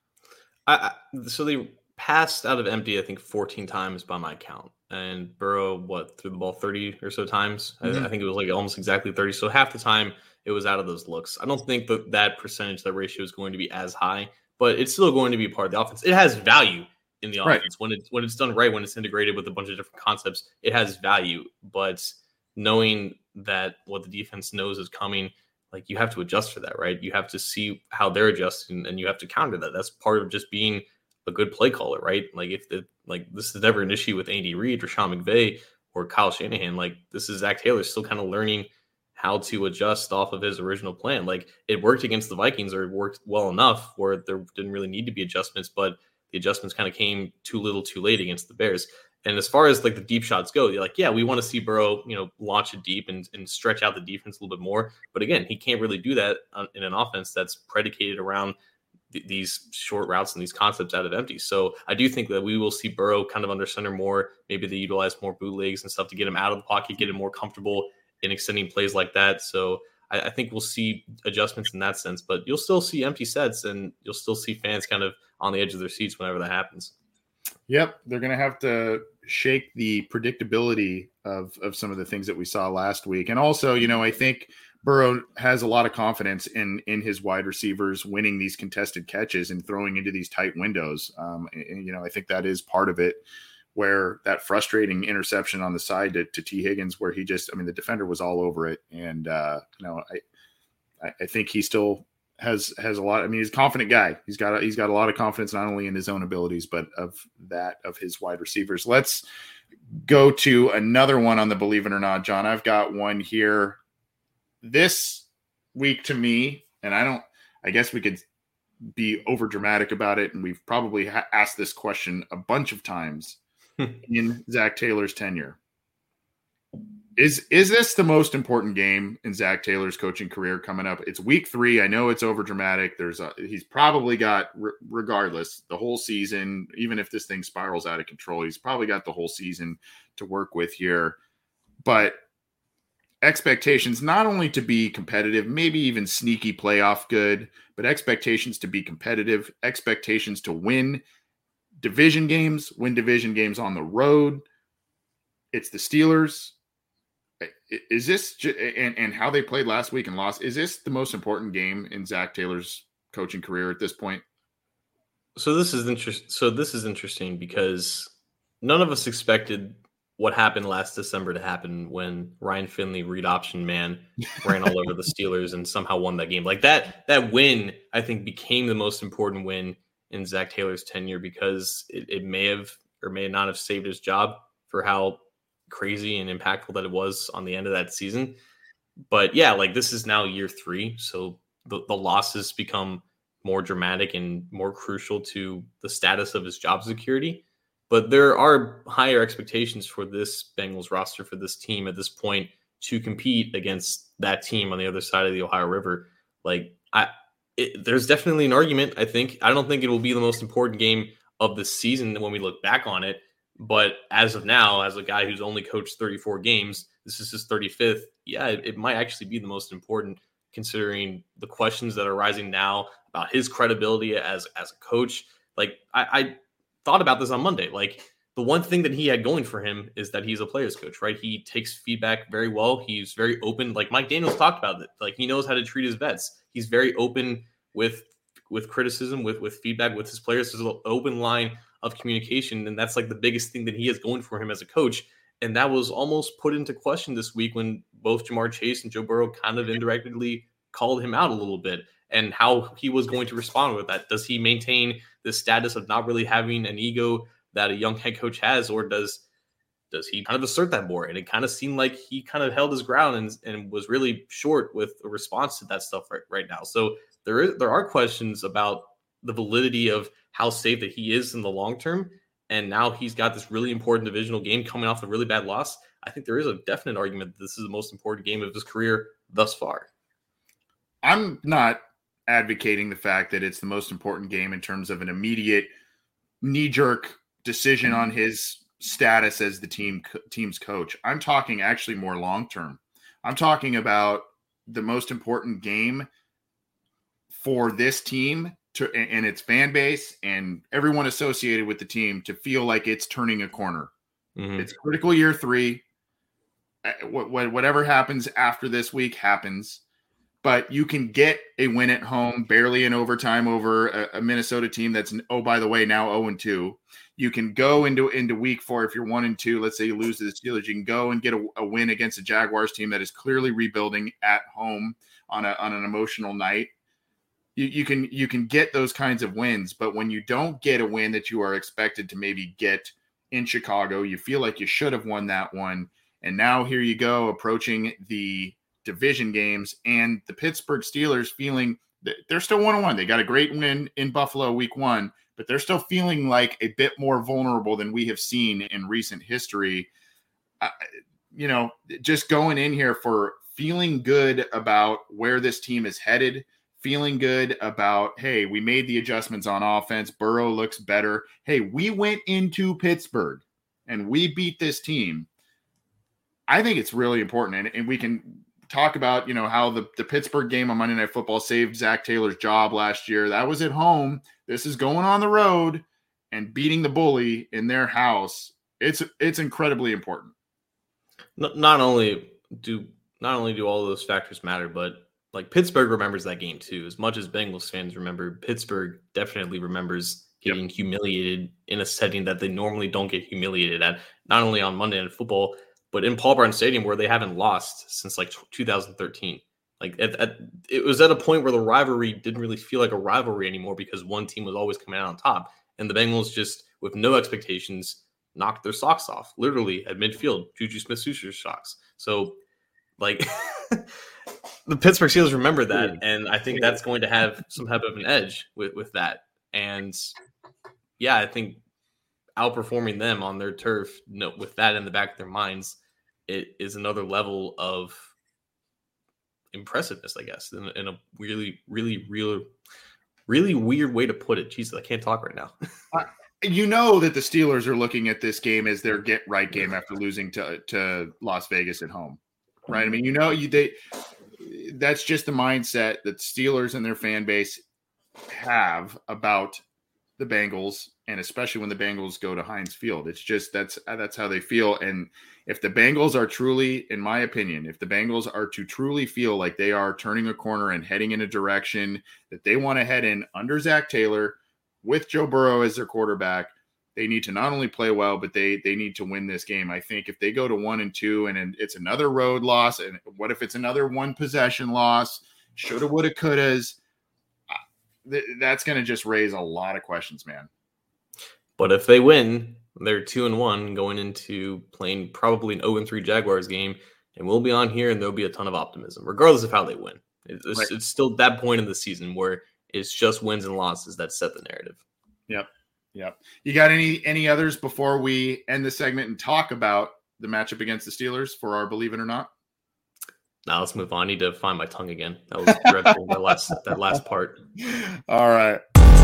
Speaker 2: So they passed out of empty, I think 14 times by my count, and Burrow, threw the ball 30 or so times. Mm-hmm. I think it was like almost exactly 30. So half the time it was out of those looks. I don't think that percentage, that ratio is going to be as high, but it's still going to be part of the offense. It has value in the offense when it's done right, when it's integrated with a bunch of different concepts, it has value. But knowing that what the defense knows is coming, like, you have to adjust for that, right? You have to see how they're adjusting, and you have to counter that. That's part of just being a good play caller, right? Like, if this is never an issue with Andy Reid or Sean McVay or Kyle Shanahan, like, this is Zach Taylor still kind of learning how to adjust off of his original plan. Like, it worked against the Vikings, or it worked well enough where there didn't really need to be adjustments, but the adjustments kind of came too little too late against the Bears. And as far as like the deep shots go, you're like, yeah, we want to see Burrow, launch it deep and stretch out the defense a little bit more. But again, he can't really do that in an offense that's predicated around these short routes and these concepts out of empty. So I do think that we will see Burrow kind of under center more. Maybe they utilize more bootlegs and stuff to get him out of the pocket, get him more comfortable in extending plays like that. So I think we'll see adjustments in that sense, but you'll still see empty sets, and you'll still see fans kind of on the edge of their seats whenever that happens.
Speaker 1: Yep, they're going to have to shake the predictability of some of the things that we saw last week. And also, I think Burrow has a lot of confidence in his wide receivers winning these contested catches and throwing into these tight windows. I think that is part of it, where that frustrating interception on the side to T. Higgins, where the defender was all over it. And, I think he still has a lot. I mean, he's a confident guy. He's got a lot of confidence, not only in his own abilities, but of his wide receivers. Let's go to another one on the Believe It or Not, John. I've got one here this week to me, and I guess we could be over dramatic about it. And we've probably asked this question a bunch of times in Zach Taylor's tenure. Is this the most important game in Zach Taylor's coaching career coming up? It's week 3. I know it's over dramatic. He's probably got, regardless, the whole season. Even if this thing spirals out of control, he's probably got the whole season to work with here. But expectations not only to be competitive, maybe even sneaky playoff good, but expectations to be competitive, expectations to win division games on the road. It's the Steelers. Is this and how they played last week and lost? Is this the most important game in Zach Taylor's coaching career at this point?
Speaker 2: So this is interesting because none of us expected what happened last December to happen when Ryan Finley, read option man, ran all over the Steelers and somehow won that game. Like that win, I think, became the most important win in Zach Taylor's tenure, because it may have or may not have saved his job for how crazy and impactful that it was on the end of that season. But yeah, like, this is now year 3. So the losses become more dramatic and more crucial to the status of his job security. But there are higher expectations for this Bengals roster, for this team at this point, to compete against that team on the other side of the Ohio River. Like, there's definitely an argument, I think. I don't think it will be the most important game of the season when we look back on it. But as of now, as a guy who's only coached 34 games, this is his 35th. Yeah, it might actually be the most important, considering the questions that are rising now about his credibility as a coach. Like, I thought about this on Monday. Like, the one thing that he had going for him is that he's a player's coach, right? He takes feedback very well. He's very open. Like Mike Daniels talked about it. Like, he knows how to treat his vets. He's very open with criticism, with feedback with his players. There's an open line of communication, and that's like the biggest thing that he has going for him as a coach. And that was almost put into question this week when both Jamar Chase and Joe Burrow kind of indirectly called him out a little bit, and how he was going to respond with that. Does he maintain the status of not really having an ego that a young head coach has, or does he kind of assert that more? And it kind of seemed like he kind of held his ground and was really short with a response to that stuff right now. So there are questions about the validity of how safe that he is in the long term. And now he's got this really important divisional game coming off a really bad loss. I think there is a definite argument that this is the most important game of his career thus far.
Speaker 1: I'm not advocating the fact that it's the most important game in terms of an immediate knee-jerk decision on his status as the team's coach. I'm talking actually more long-term. I'm talking about the most important game for this team and its fan base and everyone associated with the team to feel like it's turning a corner. Mm-hmm. It's critical year 3. Whatever happens after this week happens, but you can get a win at home, barely in overtime over a Minnesota team that's, oh, by the way, now 0-2. You can go into week 4 if you're 1-2. Let's say you lose to the Steelers, you can go and get a win against a Jaguars team that is clearly rebuilding at home on an emotional night. You can get those kinds of wins, but when you don't get a win that you are expected to maybe get in Chicago, you feel like you should have won that one. And now here you go, approaching the division games, and the Pittsburgh Steelers feeling that they're still 1-1. They got a great win in Buffalo week 1, but they're still feeling like a bit more vulnerable than we have seen in recent history. Just going in here for feeling good about where this team is headed, feeling good about, hey, we made the adjustments on offense. Burrow looks better. Hey, we went into Pittsburgh and we beat this team. I think it's really important. And we can talk about, how the Pittsburgh game on Monday Night Football saved Zach Taylor's job last year. That was at home. This is going on the road and beating the bully in their house. It's incredibly important.
Speaker 2: Not only do all of those factors matter, but like Pittsburgh remembers that game too. As much as Bengals fans remember, Pittsburgh definitely remembers getting humiliated in a setting that they normally don't get humiliated at, not only on Monday Night Football, but in Paul Brown Stadium, where they haven't lost since like 2013. Like it was at a point where the rivalry didn't really feel like a rivalry anymore because one team was always coming out on top. And the Bengals, just with no expectations, knocked their socks off, literally at midfield, Juju Smith-Schuster's socks. So like the Pittsburgh Steelers remember that, and I think that's going to have some type of an edge with that. And yeah, I think outperforming them on their turf, with that in the back of their minds, it is another level of impressiveness, I guess, in a really, really, really, really weird way to put it. Jesus, I can't talk right now.
Speaker 1: That the Steelers are looking at this game as their get-right game after losing to Las Vegas at home, right? I mean, that's just the mindset that Steelers and their fan base have about the Bengals, and especially when the Bengals go to Heinz Field. It's just that's how they feel. And if the Bengals are truly, in my opinion, if the Bengals are to truly feel like they are turning a corner and heading in a direction that they want to head in under Zach Taylor with Joe Burrow as their quarterback, they need to not only play well, but they need to win this game. I think if they go to 1-2 and it's another road loss, and what if it's another one possession loss, shoulda, woulda, couldas, that's going to just raise a lot of questions, man.
Speaker 2: But if they win, they're 2-1 going into playing probably an 0-3 Jaguars game, and we'll be on here and there'll be a ton of optimism, regardless of how they win. It's still that point in the season where it's just wins and losses that set the narrative.
Speaker 1: Yep. You got any others before we end the segment and talk about the matchup against the Steelers for our Believe It or Not?
Speaker 2: Now let's move on. I need to find my tongue again. That was dreadful. that last part.
Speaker 1: All right.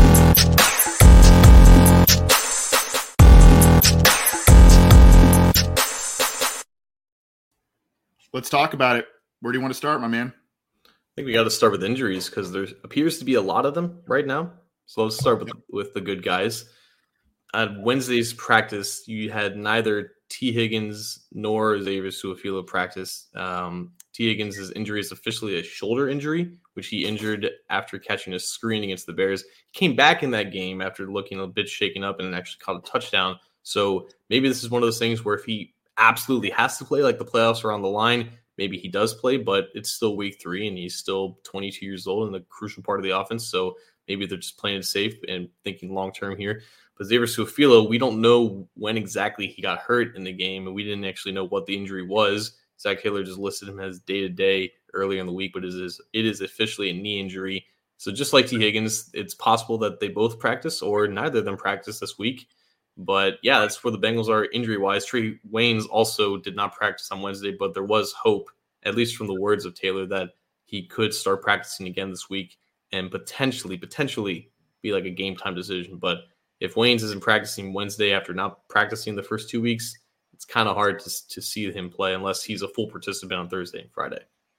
Speaker 1: Let's talk about it. Where do you want to start, my man?
Speaker 2: I think we got to start with injuries because there appears to be a lot of them right now. So let's start with the good guys. At Wednesday's practice, you had neither T. Higgins nor Xavier Su'a-Filo practice. T. Higgins' injury is officially a shoulder injury, which he injured after catching a screen against the Bears. He came back in that game after looking a bit shaken up and actually caught a touchdown. So maybe this is one of those things where if he absolutely has to play, like the playoffs are on the line, maybe he does play, but it's still week 3 and he's still 22 years old in the crucial part of the offense. So maybe they're just playing it safe and thinking long-term here. But Xavier Su'a-Filo, we don't know when exactly he got hurt in the game, and we didn't actually know what the injury was. Zach Taylor just listed him as day-to-day earlier in the week, but it is officially a knee injury. So just like T. Higgins, it's possible that they both practice or neither of them practice this week. But yeah, that's where the Bengals are injury-wise. Trey Waynes also did not practice on Wednesday, but there was hope, at least from the words of Taylor, that he could start practicing again this week and potentially be like a game-time decision. But if Waynes isn't practicing Wednesday after not practicing the first 2 weeks, it's kind of hard to see him play unless he's a full participant on Thursday and Friday.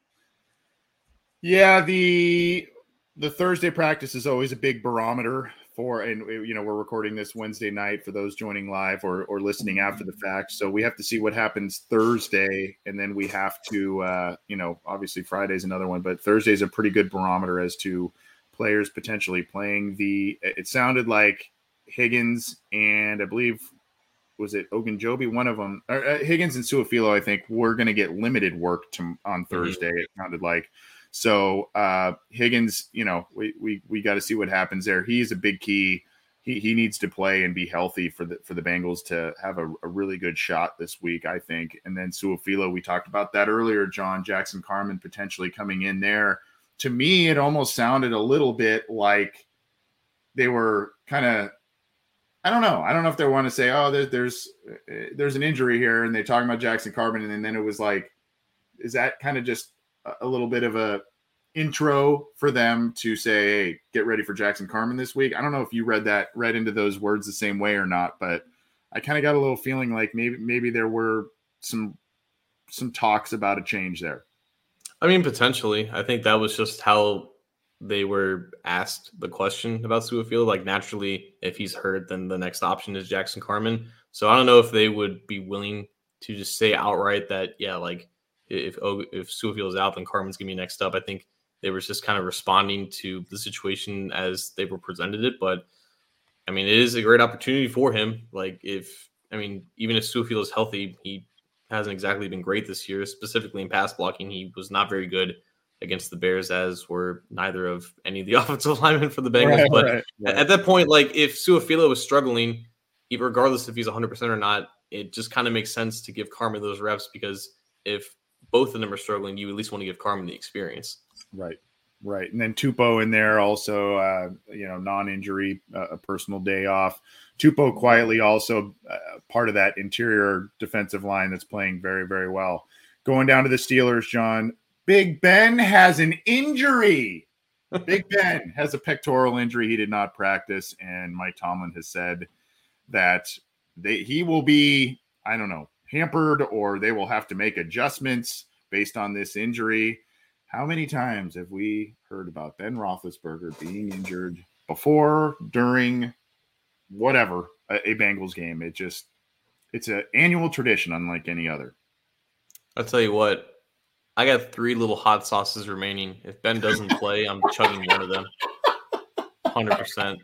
Speaker 1: Yeah, the Thursday practice is always a big barometer for, and we're recording this Wednesday night for those joining live or listening after the fact. So we have to see what happens Thursday, and then we have to, obviously Friday's another one, but Thursday's a pretty good barometer as to players potentially playing. It sounded like Higgins and I believe, was it Ogunjobi? One of them, Higgins and Su'a-Filo, I think, were going to get limited work on Thursday. It sounded like. So Higgins, we got to see what happens there. He's a big key. He needs to play and be healthy for the Bengals to have a really good shot this week, I think. And then Su'a-Filo, we talked about that earlier, John. Jackson Carman potentially coming in there. To me, it almost sounded a little bit like they were kind of, I don't know. I don't know if they want to say, oh, there's an injury here, and they're talking about Jackson Carman, and then it was like, is that kind of just a little bit of a intro for them to say, hey, get ready for Jackson Carman this week? I don't know if you read into those words the same way or not, but I kind of got a little feeling like maybe there were some talks about a change there.
Speaker 2: I mean, potentially. I think that was just how they were asked the question about Su'a-Filo. Like, naturally, if he's hurt, then the next option is Jackson Carman. So I don't know if they would be willing to just say outright that, yeah, like if Su'a-Filo is out, then Carman's going to be next up. I think they were just kind of responding to the situation as they were presented it. But, I mean, it is a great opportunity for him. Like, even if Su'a-Filo is healthy, he hasn't exactly been great this year, specifically in pass blocking. He was not very good against the Bears, as were neither of any of the offensive linemen for the Bengals. Right. At that point, like, if Su'a-Filo was struggling, regardless if he's 100% or not, it just kind of makes sense to give Carman those reps, because if both of them are struggling, you at least want to give Carman the experience.
Speaker 1: Right. And then Tupou in there also, non-injury, a personal day off. Tupou quietly also part of that interior defensive line that's playing very, very well. Going down to the Steelers, John, Big Ben has an injury. Big Ben has a pectoral injury. He did not practice, and Mike Tomlin has said that he will be, I don't know, hampered, or they will have to make adjustments based on this injury. How many times have we heard about Ben Roethlisberger being injured before, during, whatever, a Bengals game? It's an annual tradition unlike any other.
Speaker 2: I'll tell you what, I got 3 little hot sauces remaining. If Ben doesn't play, I'm chugging one of them. 100%.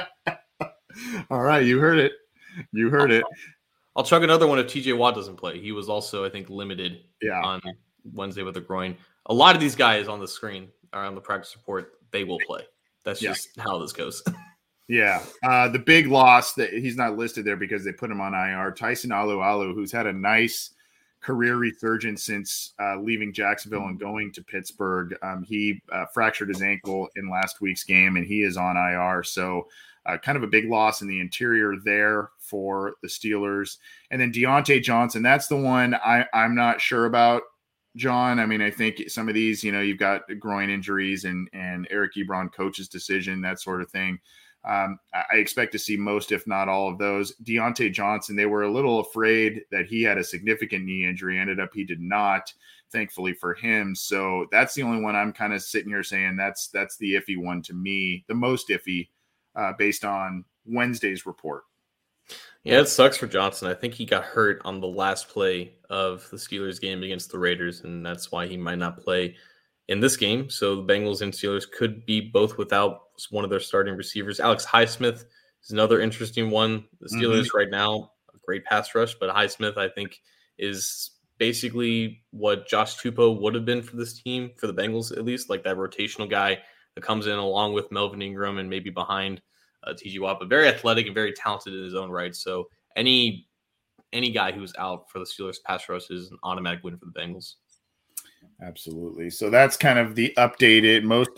Speaker 1: All right, you heard it.
Speaker 2: I'll chug another one if TJ Watt doesn't play. He was also, I think, limited on Wednesday with a groin. A lot of these guys on the screen or on the practice report, they will play. That's just how this goes.
Speaker 1: Yeah. The big loss that he's not listed there because they put him on IR, Tyson Alualu, who's had a nice career resurgence since leaving Jacksonville and going to Pittsburgh. He fractured his ankle in last week's game, and he is on IR. So kind of a big loss in the interior there for the Steelers. And then Deontay Johnson, that's the one I'm not sure about, John. I mean, I think some of these, you've got groin injuries and Eric Ebron coach's decision, that sort of thing. I expect to see most, if not all of those. Deontay Johnson, they were a little afraid that he had a significant knee injury. Ended up he did not, thankfully for him. So that's the only one I'm kind of sitting here saying that's the iffy one to me, the most iffy based on Wednesday's report.
Speaker 2: Yeah, it sucks for Johnson. I think he got hurt on the last play of the Steelers game against the Raiders, and that's why he might not play in this game. So the Bengals and Steelers could be both without one of their starting receivers. Alex Highsmith is another interesting one. The Steelers right now, a great pass rush, but Highsmith, I think, is basically what Josh Tupou would have been for this team, for the Bengals at least, like that rotational guy that comes in along with Melvin Ingram and maybe behind TJ Watt, but very athletic and very talented in his own right. So any guy who's out for the Steelers pass rush is an automatic win for the Bengals.
Speaker 1: Absolutely. So that's kind of the most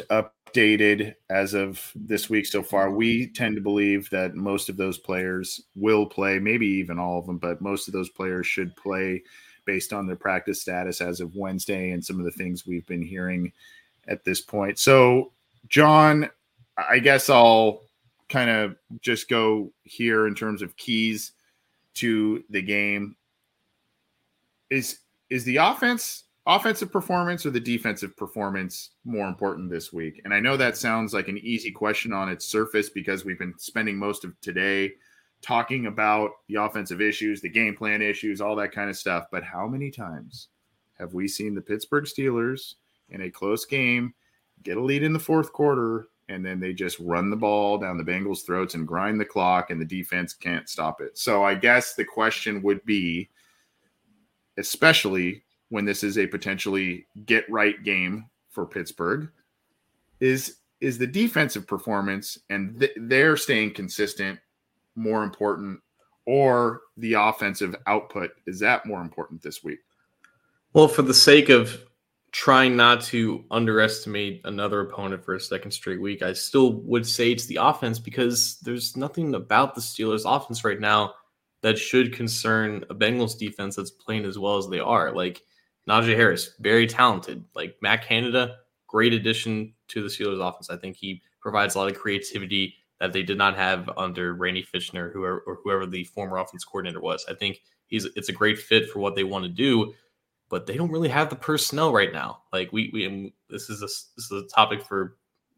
Speaker 1: updated as of this week so far. We tend to believe that most of those players will play, maybe even all of them, but most of those players should play based on their practice status as of Wednesday and some of the things we've been hearing at this point. So, John, I guess I'll kind of just go here in terms of keys to the game. Is the offensive performance or the defensive performance more important this week? And I know that sounds like an easy question on its surface because we've been spending most of today talking about the offensive issues, the game plan issues, all that kind of stuff. But how many times have we seen the Pittsburgh Steelers in a close game get a lead in the fourth quarter, and then they just run the ball down the Bengals' throats and grind the clock, and the defense can't stop it? So I guess the question would be, especially when this is a potentially get-right game for Pittsburgh, is the defensive performance and they're staying consistent more important, or the offensive output, is that more important this week?
Speaker 2: Well, for the sake of trying not to underestimate another opponent for a second straight week, I still would say it's the offense, because there's nothing about the Steelers' offense right now that should concern a Bengals defense that's playing as well as they are. Like, Najee Harris, very talented. Like, Matt Canada, great addition to the Steelers' offense. I think he provides a lot of creativity that they did not have under Randy Fitchner or whoever the former offense coordinator was. I think it's a great fit for what they want to do, but they don't really have the personnel right now. Like, this is a topic for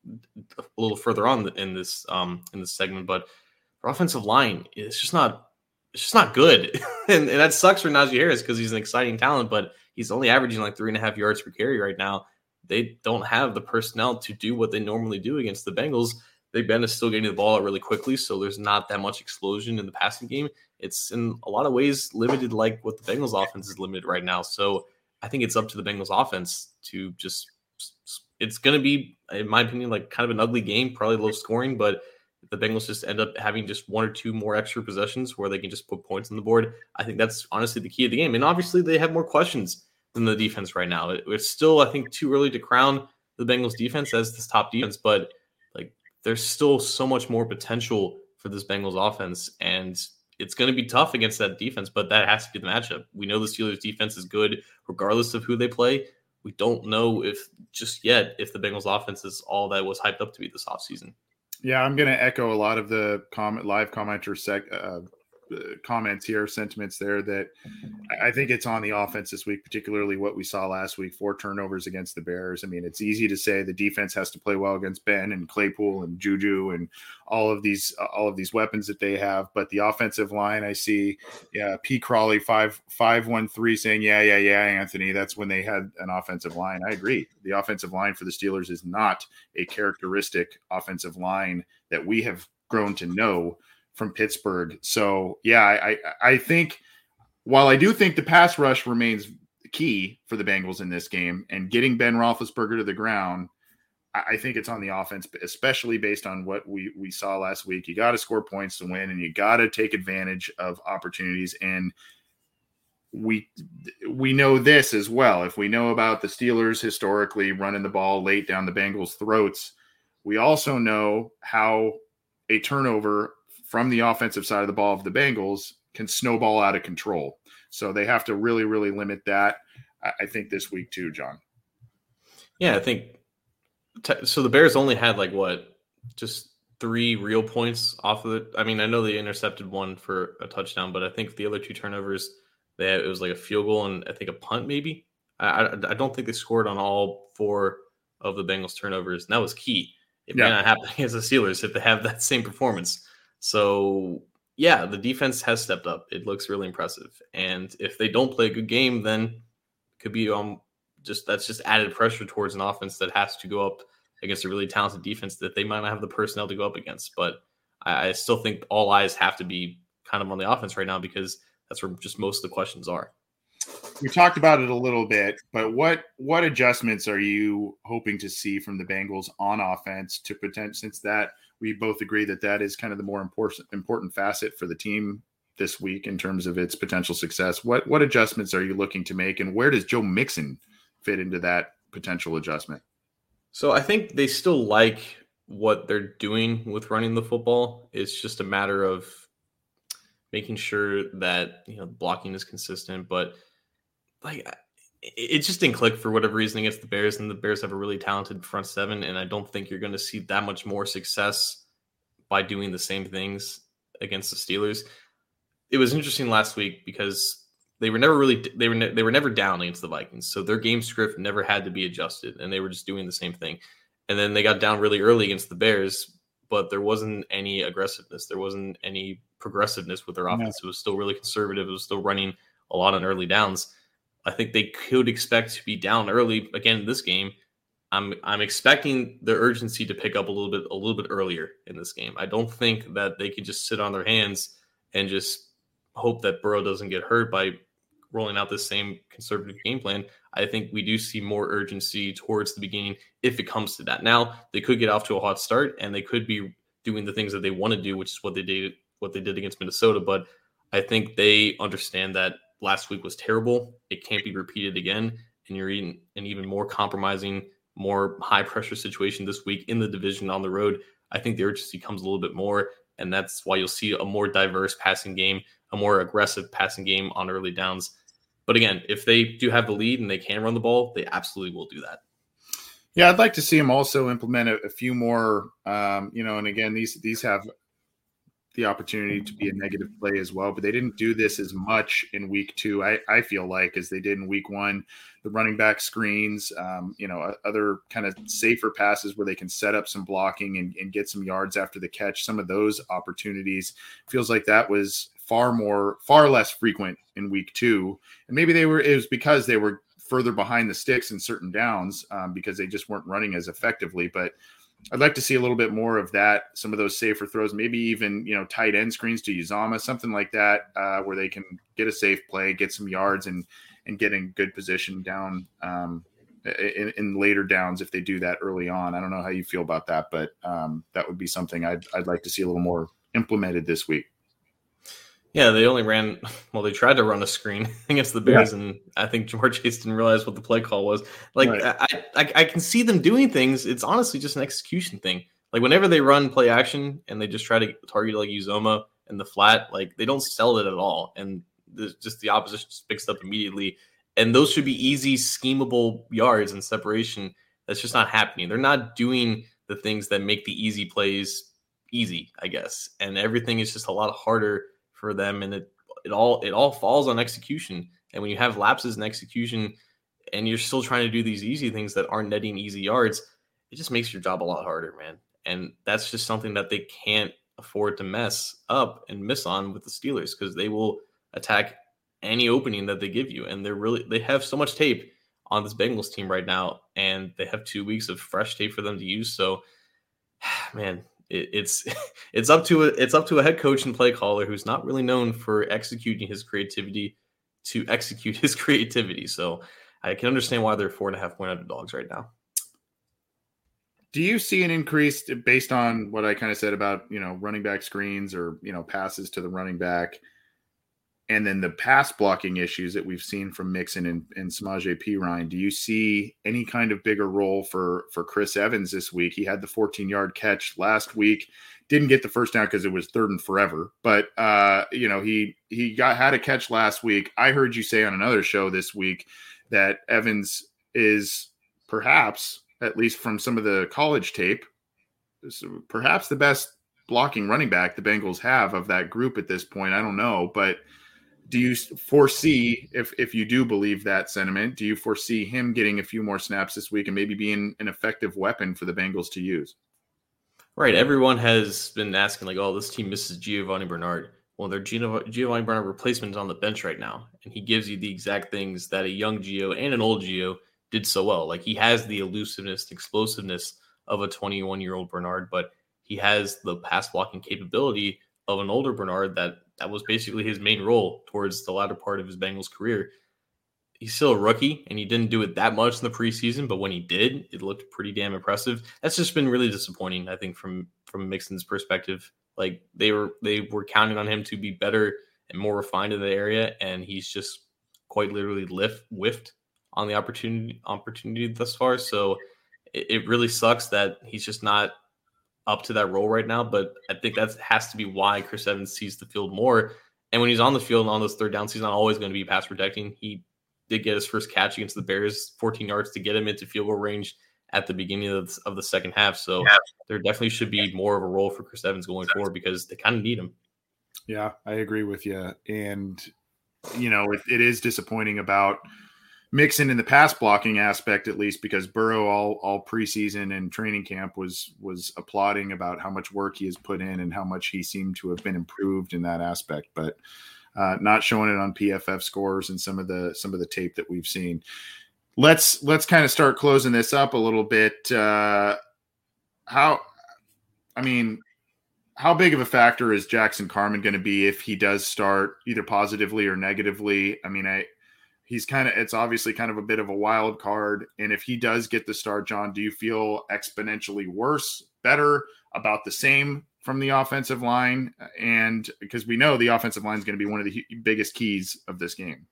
Speaker 2: a little further on in this segment, but for offensive line, it's just not good. and that sucks for Najee Harris because he's an exciting talent, but he's only averaging like 3.5 yards per carry right now. They don't have the personnel to do what they normally do against the Bengals. Big Ben is still getting the ball out really quickly, so there's not that much explosion in the passing game. It's in a lot of ways limited like what the Bengals offense is limited right now. So I think it's up to the Bengals offense to just – it's going to be, in my opinion, like kind of an ugly game, probably low scoring, but if the Bengals just end up having just one or two more extra possessions where they can just put points on the board, I think that's honestly the key of the game. And obviously they have more questions than the defense right now. It's still, I think, too early to crown the Bengals defense as this top defense, but like there's still so much more potential for this Bengals offense, and it's going to be tough against that defense, but that has to be the matchup. We know the Steelers defense is good regardless of who they play. We don't know if the Bengals offense is all that was hyped up to be this offseason.
Speaker 1: Yeah, I'm going to echo a lot of the live commenter comments here, sentiments there, that I think it's on the offense this week, particularly what we saw last week, 4 turnovers against the Bears. I mean, it's easy to say the defense has to play well against Ben and Claypool and Juju and all of these weapons that they have, but the offensive line, I see, P. Crawley 513 saying, yeah, Anthony, that's when they had an offensive line. I agree. The offensive line for the Steelers is not a characteristic offensive line that we have grown to know from Pittsburgh. So yeah, I think, while I do think the pass rush remains key for the Bengals in this game and getting Ben Roethlisberger to the ground, I think it's on the offense, especially based on what we saw last week. You got to score points to win, and you got to take advantage of opportunities. And we know this as well. If we know about the Steelers historically running the ball late down the Bengals' throats, we also know how a turnover from the offensive side of the ball of the Bengals can snowball out of control. So they have to really, really limit that, I think, this week too, John.
Speaker 2: Yeah, I think so. The Bears only had just 3 real points off of it. I mean, I know they intercepted one for a touchdown, but I think the other 2 turnovers, it was like a field goal and I think a punt maybe. I don't think they scored on all 4 of the Bengals turnovers, and that was key. It may not happen against the Steelers if they have that same performance. So, yeah, the defense has stepped up. It looks really impressive. And if they don't play a good game, then it could be that's just added pressure towards an offense that has to go up against a really talented defense that they might not have the personnel to go up against. But I still think all eyes have to be kind of on the offense right now, because that's where just most of the questions are.
Speaker 1: We talked about it a little bit, but what adjustments are you hoping to see from the Bengals on offense to since that we both agree that is kind of the more important facet for the team this week in terms of its potential success? What adjustments are you looking to make, and where does Joe Mixon fit into that potential adjustment?
Speaker 2: So I think they still like what they're doing with running the football. It's just a matter of making sure that blocking is consistent. But like it just didn't click for whatever reason against the Bears, and the Bears have a really talented front seven, and I don't think you're going to see that much more success by doing the same things against the Steelers. It was interesting last week because they were never down against the Vikings, so their game script never had to be adjusted, and they were just doing the same thing. And then they got down really early against the Bears, but there wasn't any aggressiveness, there wasn't any progressiveness with their offense. It was still really conservative. It was still running a lot on early downs. I think they could expect to be down early again in this game. I'm expecting the urgency to pick up a little bit earlier in this game. I don't think that they could just sit on their hands and just hope that Burrow doesn't get hurt by rolling out this same conservative game plan. I think we do see more urgency towards the beginning if it comes to that. Now, they could get off to a hot start and they could be doing the things that they want to do, which is what they did against Minnesota. But I think they understand that last week was terrible. It can't be repeated again. And you're in an even more compromising, more high pressure situation this week in the division on the road. I think the urgency comes a little bit more. And that's why you'll see a more diverse passing game, a more aggressive passing game on early downs. But again, if they do have the lead and they can run the ball, they absolutely will do that.
Speaker 1: Yeah, I'd like to see them also implement a few more, and again, these have the opportunity to be a negative play as well, but they didn't do this as much in week 2. I feel like as they did in week 1, the running back screens, other kind of safer passes where they can set up some blocking and get some yards after the catch. Some of those opportunities feels like that was far less frequent in week 2. And maybe it was because they were further behind the sticks in certain downs because they just weren't running as effectively. But I'd like to see a little bit more of that, some of those safer throws, maybe even, tight end screens to Uzomah, something like that, where they can get a safe play, get some yards and get in good position down in later downs if they do that early on. I don't know how you feel about that, but that would be something I'd like to see a little more implemented this week.
Speaker 2: Yeah, they tried to run a screen against the Bears, and I think Ja'Marr Chase didn't realize what the play call was. Right. I can see them doing things. It's honestly just an execution thing. Like whenever they run play action and they just try to target like Uzomah in the flat, like they don't sell it at all. And just the opposition just picks up immediately. And those should be easy, schemable yards and separation. That's just not happening. They're not doing the things that make the easy plays easy, I guess. And everything is just a lot harder for them, and it all falls on execution. And when you have lapses in execution and you're still trying to do these easy things that aren't netting easy yards, it just makes your job a lot harder, man. And that's just something that they can't afford to mess up and miss on with the Steelers, because they will attack any opening that they give you. And they have so much tape on this Bengals team right now, and they have 2 weeks of fresh tape for them to use. So, man, it's up to a head coach and play caller who's not really known for executing his creativity to execute his creativity. So I can understand why they're 4.5-point underdogs right now.
Speaker 1: Do you see an increase based on what I kind of said about, running back screens or, passes to the running back, and then the pass blocking issues that we've seen from Mixon and Samaje Perine? Do you see any kind of bigger role for Chris Evans this week? He had the 14-yard catch last week, didn't get the first down because it was 3rd and forever. But, he had a catch last week. I heard you say on another show this week that Evans is perhaps, at least from some of the college tape, perhaps the best blocking running back the Bengals have of that group at this point. I don't know, but do you foresee, if you do believe that sentiment, do you foresee him getting a few more snaps this week and maybe being an effective weapon for the Bengals to use?
Speaker 2: Right. Everyone has been asking, like, oh, this team misses Giovanni Bernard. Well, their Giovanni Bernard replacement is on the bench right now, and he gives you the exact things that a young Gio and an old Gio did so well. Like, he has the elusiveness, explosiveness of a 21-year-old Bernard, but he has the pass blocking capability of an older Bernard that was basically his main role towards the latter part of his Bengals career. He's still a rookie, and he didn't do it that much in the preseason, but when he did, it looked pretty damn impressive. That's just been really disappointing, I think, from Mixon's perspective. Like, they were counting on him to be better and more refined in the area, and he's just quite literally whiffed on the opportunity thus far. So it really sucks that he's just not up to that role right now. But I think that has to be why Chris Evans sees the field more. And when he's on the field on those third downs, he's not always going to be pass protecting. He did get his first catch against the Bears, 14 yards to get him into field goal range at the beginning of the second half. So there definitely should be more of a role for Chris Evans going forward because they kind of need him.
Speaker 1: Yeah, I agree with you. And, it is disappointing about Mixon in the pass blocking aspect, at least, because Burrow all preseason and training camp was applauding about how much work he has put in and how much he seemed to have been improved in that aspect, but not showing it on PFF scores and some of the tape that we've seen. Let's kind of start closing this up a little bit. How big of a factor is Jackson Carman going to be if he does start either positively or negatively? It's obviously kind of a bit of a wild card. And if he does get the start, John, do you feel exponentially worse, better, about the same from the offensive line? And because we know the offensive line is going to be one of the biggest keys of this game.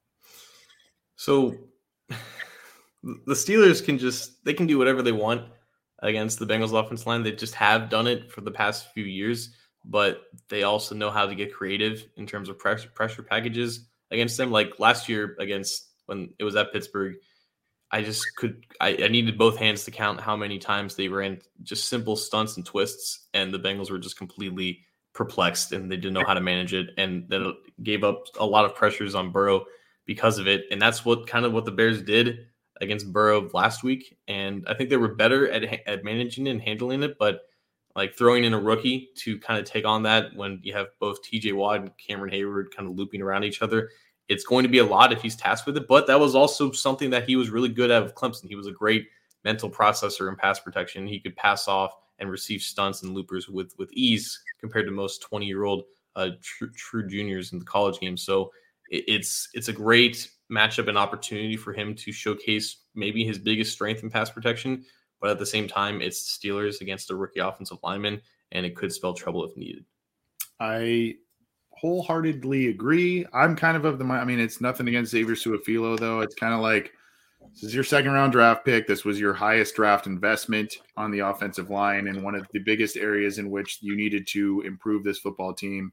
Speaker 2: So the Steelers can do whatever they want against the Bengals offensive line. They just have done it for the past few years, but they also know how to get creative in terms of pressure packages against them. Like last year when it was at Pittsburgh, I needed both hands to count how many times they ran just simple stunts and twists, and the Bengals were just completely perplexed and they didn't know how to manage it. And that gave up a lot of pressures on Burrow because of it. And that's what the Bears did against Burrow last week. And I think they were better at managing it and handling it, but like throwing in a rookie to kind of take on that when you have both TJ Watt and Cameron Hayward kind of looping around each other, it's going to be a lot if he's tasked with it. But that was also something that he was really good at with Clemson. He was a great mental processor in pass protection. He could pass off and receive stunts and loopers with ease compared to most 20-year-old true juniors in the college game. So it's a great matchup and opportunity for him to showcase maybe his biggest strength in pass protection. But at the same time, it's the Steelers against a rookie offensive lineman, and it could spell trouble if needed.
Speaker 1: I wholeheartedly agree. I'm kind of the mind. It's nothing against Xavier Su'a-Filo, though. It's kind of like, this is your second-round draft pick. This was your highest draft investment on the offensive line and one of the biggest areas in which you needed to improve this football team.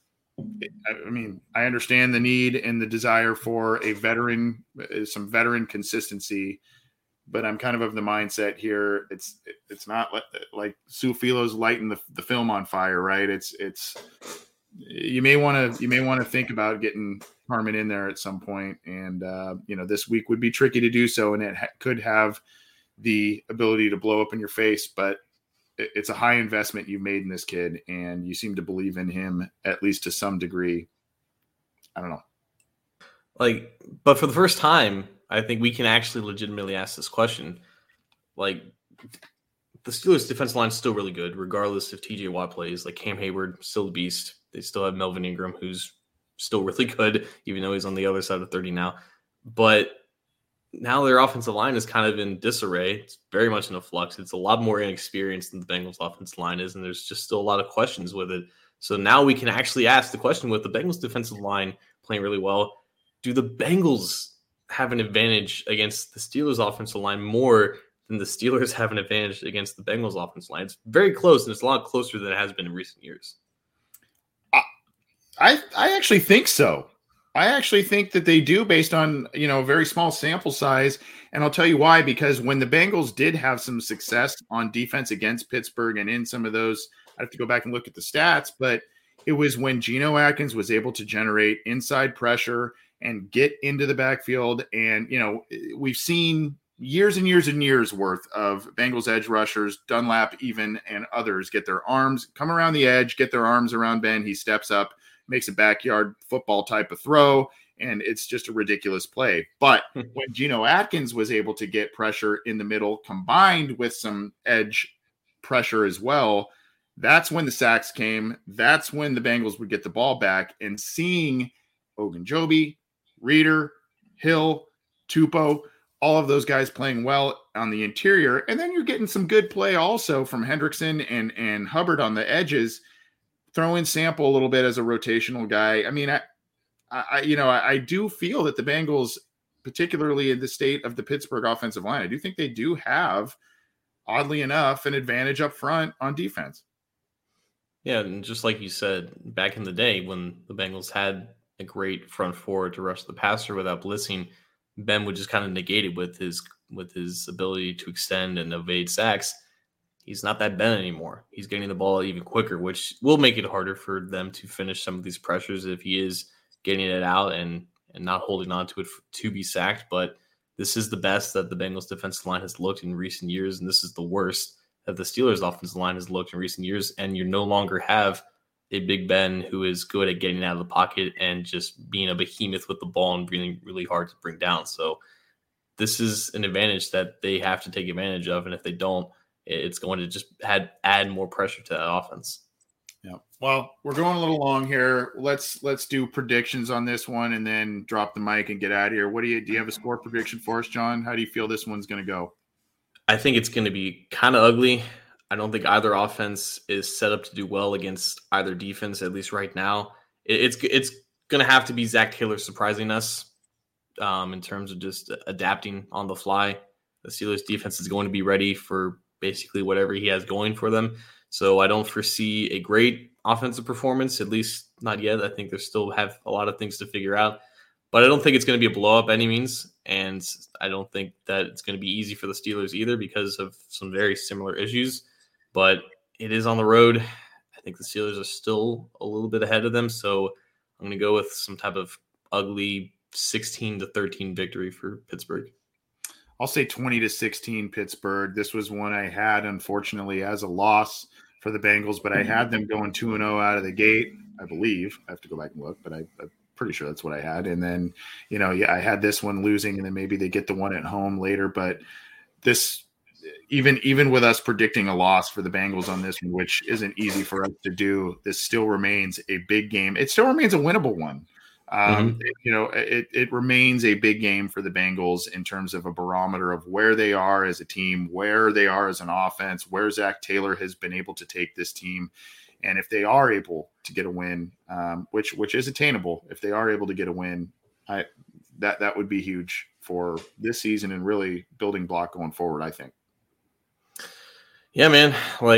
Speaker 1: I understand the need and the desire for some veteran consistency, but I'm kind of the mindset here. It's not like Su'a-Filo's lighting the film on fire, right? You may want to think about getting Carman in there at some point, and this week would be tricky to do so, and it could have the ability to blow up in your face, but it's a high investment you've made in this kid, and you seem to believe in him at least to some degree. I don't know.
Speaker 2: But for the first time, I think we can actually legitimately ask this question. Like, the Steelers' defensive line is still really good, regardless if TJ Watt plays. Like, Cam Hayward, still a beast. They still have Melvin Ingram, who's still really good, even though he's on the other side of 30 now. But now their offensive line is kind of in disarray. It's very much in a flux. It's a lot more inexperienced than the Bengals' offensive line is, and there's just still a lot of questions with it. So now we can actually ask the question, with the Bengals' defensive line playing really well, do the Bengals have an advantage against the Steelers' offensive line more than the Steelers have an advantage against the Bengals' offensive line? It's very close, and it's a lot closer than it has been in recent years.
Speaker 1: I actually think so. I actually think that they do, based on, a very small sample size. And I'll tell you why, because when the Bengals did have some success on defense against Pittsburgh and in some of those, I have to go back and look at the stats, but it was when Geno Atkins was able to generate inside pressure and get into the backfield. And, we've seen years and years and years worth of Bengals edge rushers, Dunlap even, and others get their arms, come around the edge, get their arms around Ben. He steps up, makes a backyard football type of throw, and it's just a ridiculous play. But when Geno Atkins was able to get pressure in the middle combined with some edge pressure as well, that's when the sacks came. That's when the Bengals would get the ball back. And seeing Ogunjobi, Reeder, Hill, Tupou, all of those guys playing well on the interior, and then you're getting some good play also from Hendrickson and Hubbard on the edges. Throw in Sample a little bit as a rotational guy. I do feel that the Bengals, particularly in the state of the Pittsburgh offensive line, I do think they do have oddly enough, an advantage up front on defense.
Speaker 2: Yeah, and just like you said, back in the day when the Bengals had a great front four to rush the passer without blitzing, Ben would just kind of negate it with his ability to extend and evade sacks. He's not that Ben anymore. He's getting the ball even quicker, which will make it harder for them to finish some of these pressures if he is getting it out and not holding on to it to be sacked. But this is the best that the Bengals defensive line has looked in recent years, and this is the worst that the Steelers offensive line has looked in recent years. And you no longer have a Big Ben who is good at getting out of the pocket and just being a behemoth with the ball and being really hard to bring down. So this is an advantage that they have to take advantage of. And if they don't, it's going to just add more pressure to that offense.
Speaker 1: Yeah. Well, we're going a little long here. Let's do predictions on this one and then drop the mic and get out of here. Do you have a score prediction for us, John? How do you feel this one's going to go?
Speaker 2: I think it's going to be kind of ugly. I don't think either offense is set up to do well against either defense, at least right now. It's going to have to be Zach Taylor surprising us in terms of just adapting on the fly. The Steelers defense is going to be ready for basically whatever he has going for them. So I don't foresee a great offensive performance, at least not yet. I think they still have a lot of things to figure out. But I don't think it's going to be a blow up by any means. And I don't think that it's going to be easy for the Steelers either because of some very similar issues. But it is on the road. I think the Steelers are still a little bit ahead of them. So I'm going to go with some type of ugly 16-13 victory for Pittsburgh.
Speaker 1: I'll say 20-16 Pittsburgh. This was one I had, unfortunately, as a loss for the Bengals, but I had them going 2-0 out of the gate, I believe. I have to go back and look, but I'm pretty sure that's what I had. And then, I had this one losing, and then maybe they get the one at home later. But this, even with us predicting a loss for the Bengals on this one, which isn't easy for us to do, this still remains a big game. It still remains a winnable one. It remains a big game for the Bengals in terms of a barometer of where they are as a team, where they are as an offense, where Zach Taylor has been able to take this team. And if they are able to get a win, which is attainable, if they are able to get a win, that would be huge for this season and really building block going forward, I think.
Speaker 2: Yeah, man.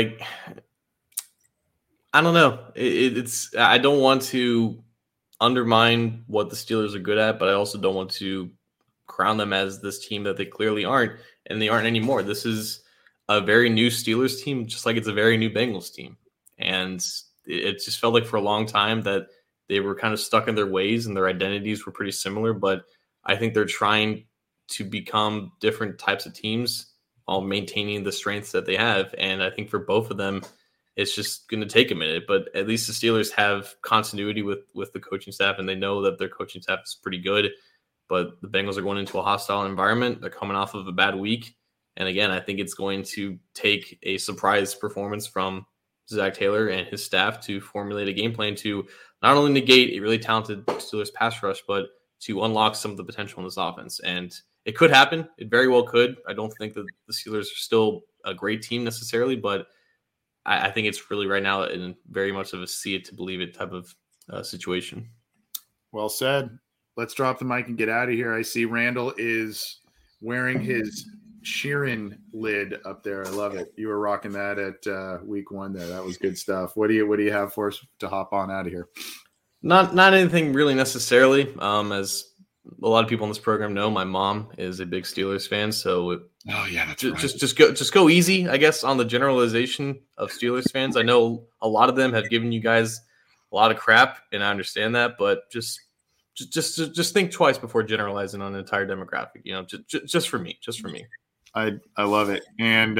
Speaker 2: I don't know. I don't want to undermine what the Steelers are good at, but I also don't want to crown them as this team that they clearly aren't, and they aren't anymore. This is a very new Steelers team, just like it's a very new Bengals team. And it just felt like for a long time that they were kind of stuck in their ways and their identities were pretty similar, but I think they're trying to become different types of teams while maintaining the strengths that they have. And I think for both of them, it's just going to take a minute, but at least the Steelers have continuity with the coaching staff, and they know that their coaching staff is pretty good. But the Bengals are going into a hostile environment. They're coming off of a bad week. And again, I think it's going to take a surprise performance from Zach Taylor and his staff to formulate a game plan to not only negate a really talented Steelers pass rush, but to unlock some of the potential in this offense. And it could happen. It very well could. I don't think that the Steelers are still a great team necessarily, but I think it's really right now in very much of a see it to believe it type of situation.
Speaker 1: Well said. Let's drop the mic and get out of here. I see Randall is wearing his Sheeran lid up there. I love it. You were rocking that at week one there. That was good stuff. What do you have for us to hop on out of here?
Speaker 2: Not anything really necessarily. As a lot of people in this program know, my mom is a big Steelers fan, so
Speaker 1: that's right.
Speaker 2: Just go easy, I guess, on the generalization of Steelers fans. I know a lot of them have given you guys a lot of crap, and I understand that, but just think twice before generalizing on an entire demographic. Just for me.
Speaker 1: I love it. And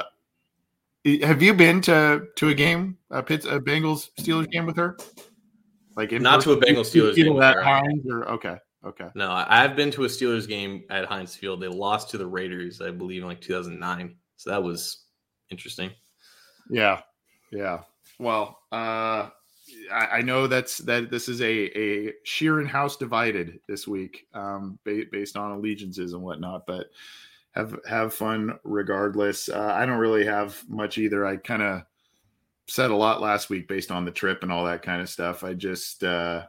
Speaker 1: have you been to a game, a Bengals Steelers game with her?
Speaker 2: Not to a Bengals Steelers game with her.
Speaker 1: Hines or okay.
Speaker 2: No, I've been to a Steelers game at Heinz Field. They lost to the Raiders, I believe, in 2009. So that was interesting.
Speaker 1: Yeah. Well, I know that this is a Sheeran house divided this week, based on allegiances and whatnot. But have fun regardless. I don't really have much either. I kind of said a lot last week based on the trip and all that kind of stuff. I just.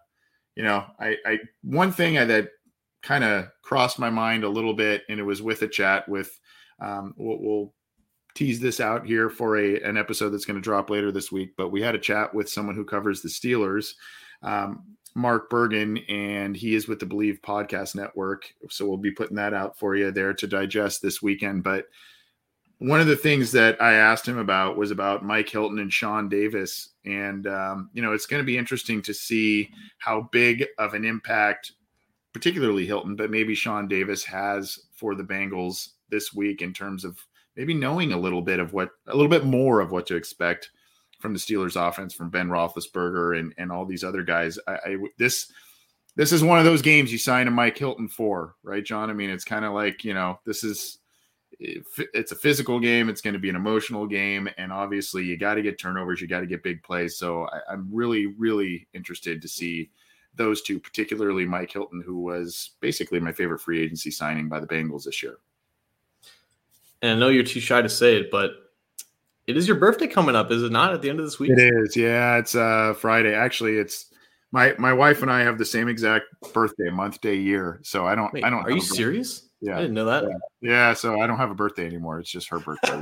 Speaker 1: One thing that kind of crossed my mind a little bit, and it was with a chat with, we'll tease this out here for an episode that's going to drop later this week, but we had a chat with someone who covers the Steelers, Mark Bergen, and he is with the Believe Podcast Network. So we'll be putting that out for you there to digest this weekend. But one of the things that I asked him about was about Mike Hilton and Sean Davis. And, it's going to be interesting to see how big of an impact, particularly Hilton, but maybe Sean Davis has for the Bengals this week in terms of maybe knowing a little bit more of what to expect from the Steelers offense, from Ben Roethlisberger and all these other guys. This is one of those games you sign a Mike Hilton for, right, John? I mean, it's kind of like, it's a physical game. It's going to be an emotional game. And obviously you got to get turnovers. You got to get big plays. So I'm really, really interested to see those two, particularly Mike Hilton, who was basically my favorite free agency signing by the Bengals this year.
Speaker 2: And I know you're too shy to say it, but it is your birthday coming up, is it not, at the end of this week?
Speaker 1: It is. Yeah, it's Friday. Actually, it's my wife and I have the same exact birthday, month, day, year. So I don't.
Speaker 2: Are you serious?
Speaker 1: Yeah,
Speaker 2: I didn't know that.
Speaker 1: Yeah. So I don't have a birthday anymore. It's just her birthday.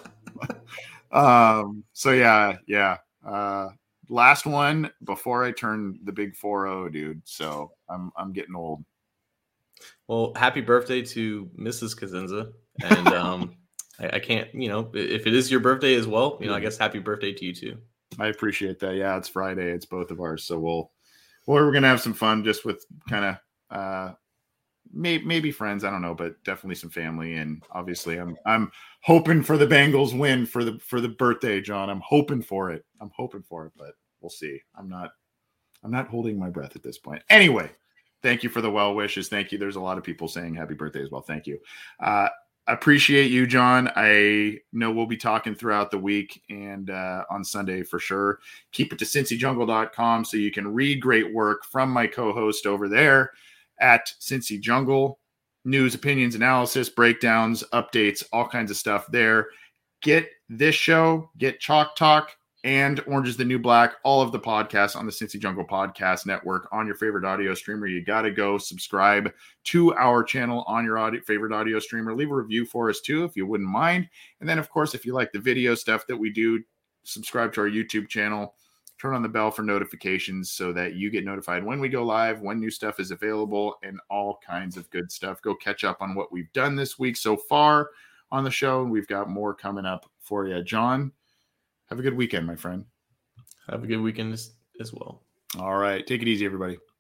Speaker 1: So yeah. Last one before I turn the big 4-0, dude. So I'm getting old.
Speaker 2: Well, happy birthday to Mrs. Kazenza. And I can't, if it is your birthday as well, I guess happy birthday to you too.
Speaker 1: I appreciate that. Yeah, it's Friday. It's both of ours. So we're going to have some fun just with kind of maybe friends. I don't know, but definitely some family. And obviously I'm hoping for the Bengals win for the birthday, John. I'm hoping for it, but we'll see. I'm not holding my breath at this point. Anyway, thank you for the well wishes. Thank you. There's a lot of people saying happy birthday as well. Thank you. I appreciate you, John. I know we'll be talking throughout the week and on Sunday for sure. Keep it to CincyJungle.com so you can read great work from my co-host over there at Cincy Jungle. News, opinions, analysis, breakdowns, updates, all kinds of stuff there. Get this show, get Chalk Talk, and Orange is the New Black, all of the podcasts on the Cincy Jungle Podcast Network on your favorite audio streamer. You got to go subscribe to our channel on your favorite audio streamer. Leave a review for us too, if you wouldn't mind. And then, of course, if you like the video stuff that we do, subscribe to our YouTube channel. Turn on the bell for notifications so that you get notified when we go live, when new stuff is available, and all kinds of good stuff. Go catch up on what we've done this week so far on the show, and we've got more coming up for you. John, have a good weekend, my friend.
Speaker 2: Have a good weekend as well.
Speaker 1: All right. Take it easy, everybody.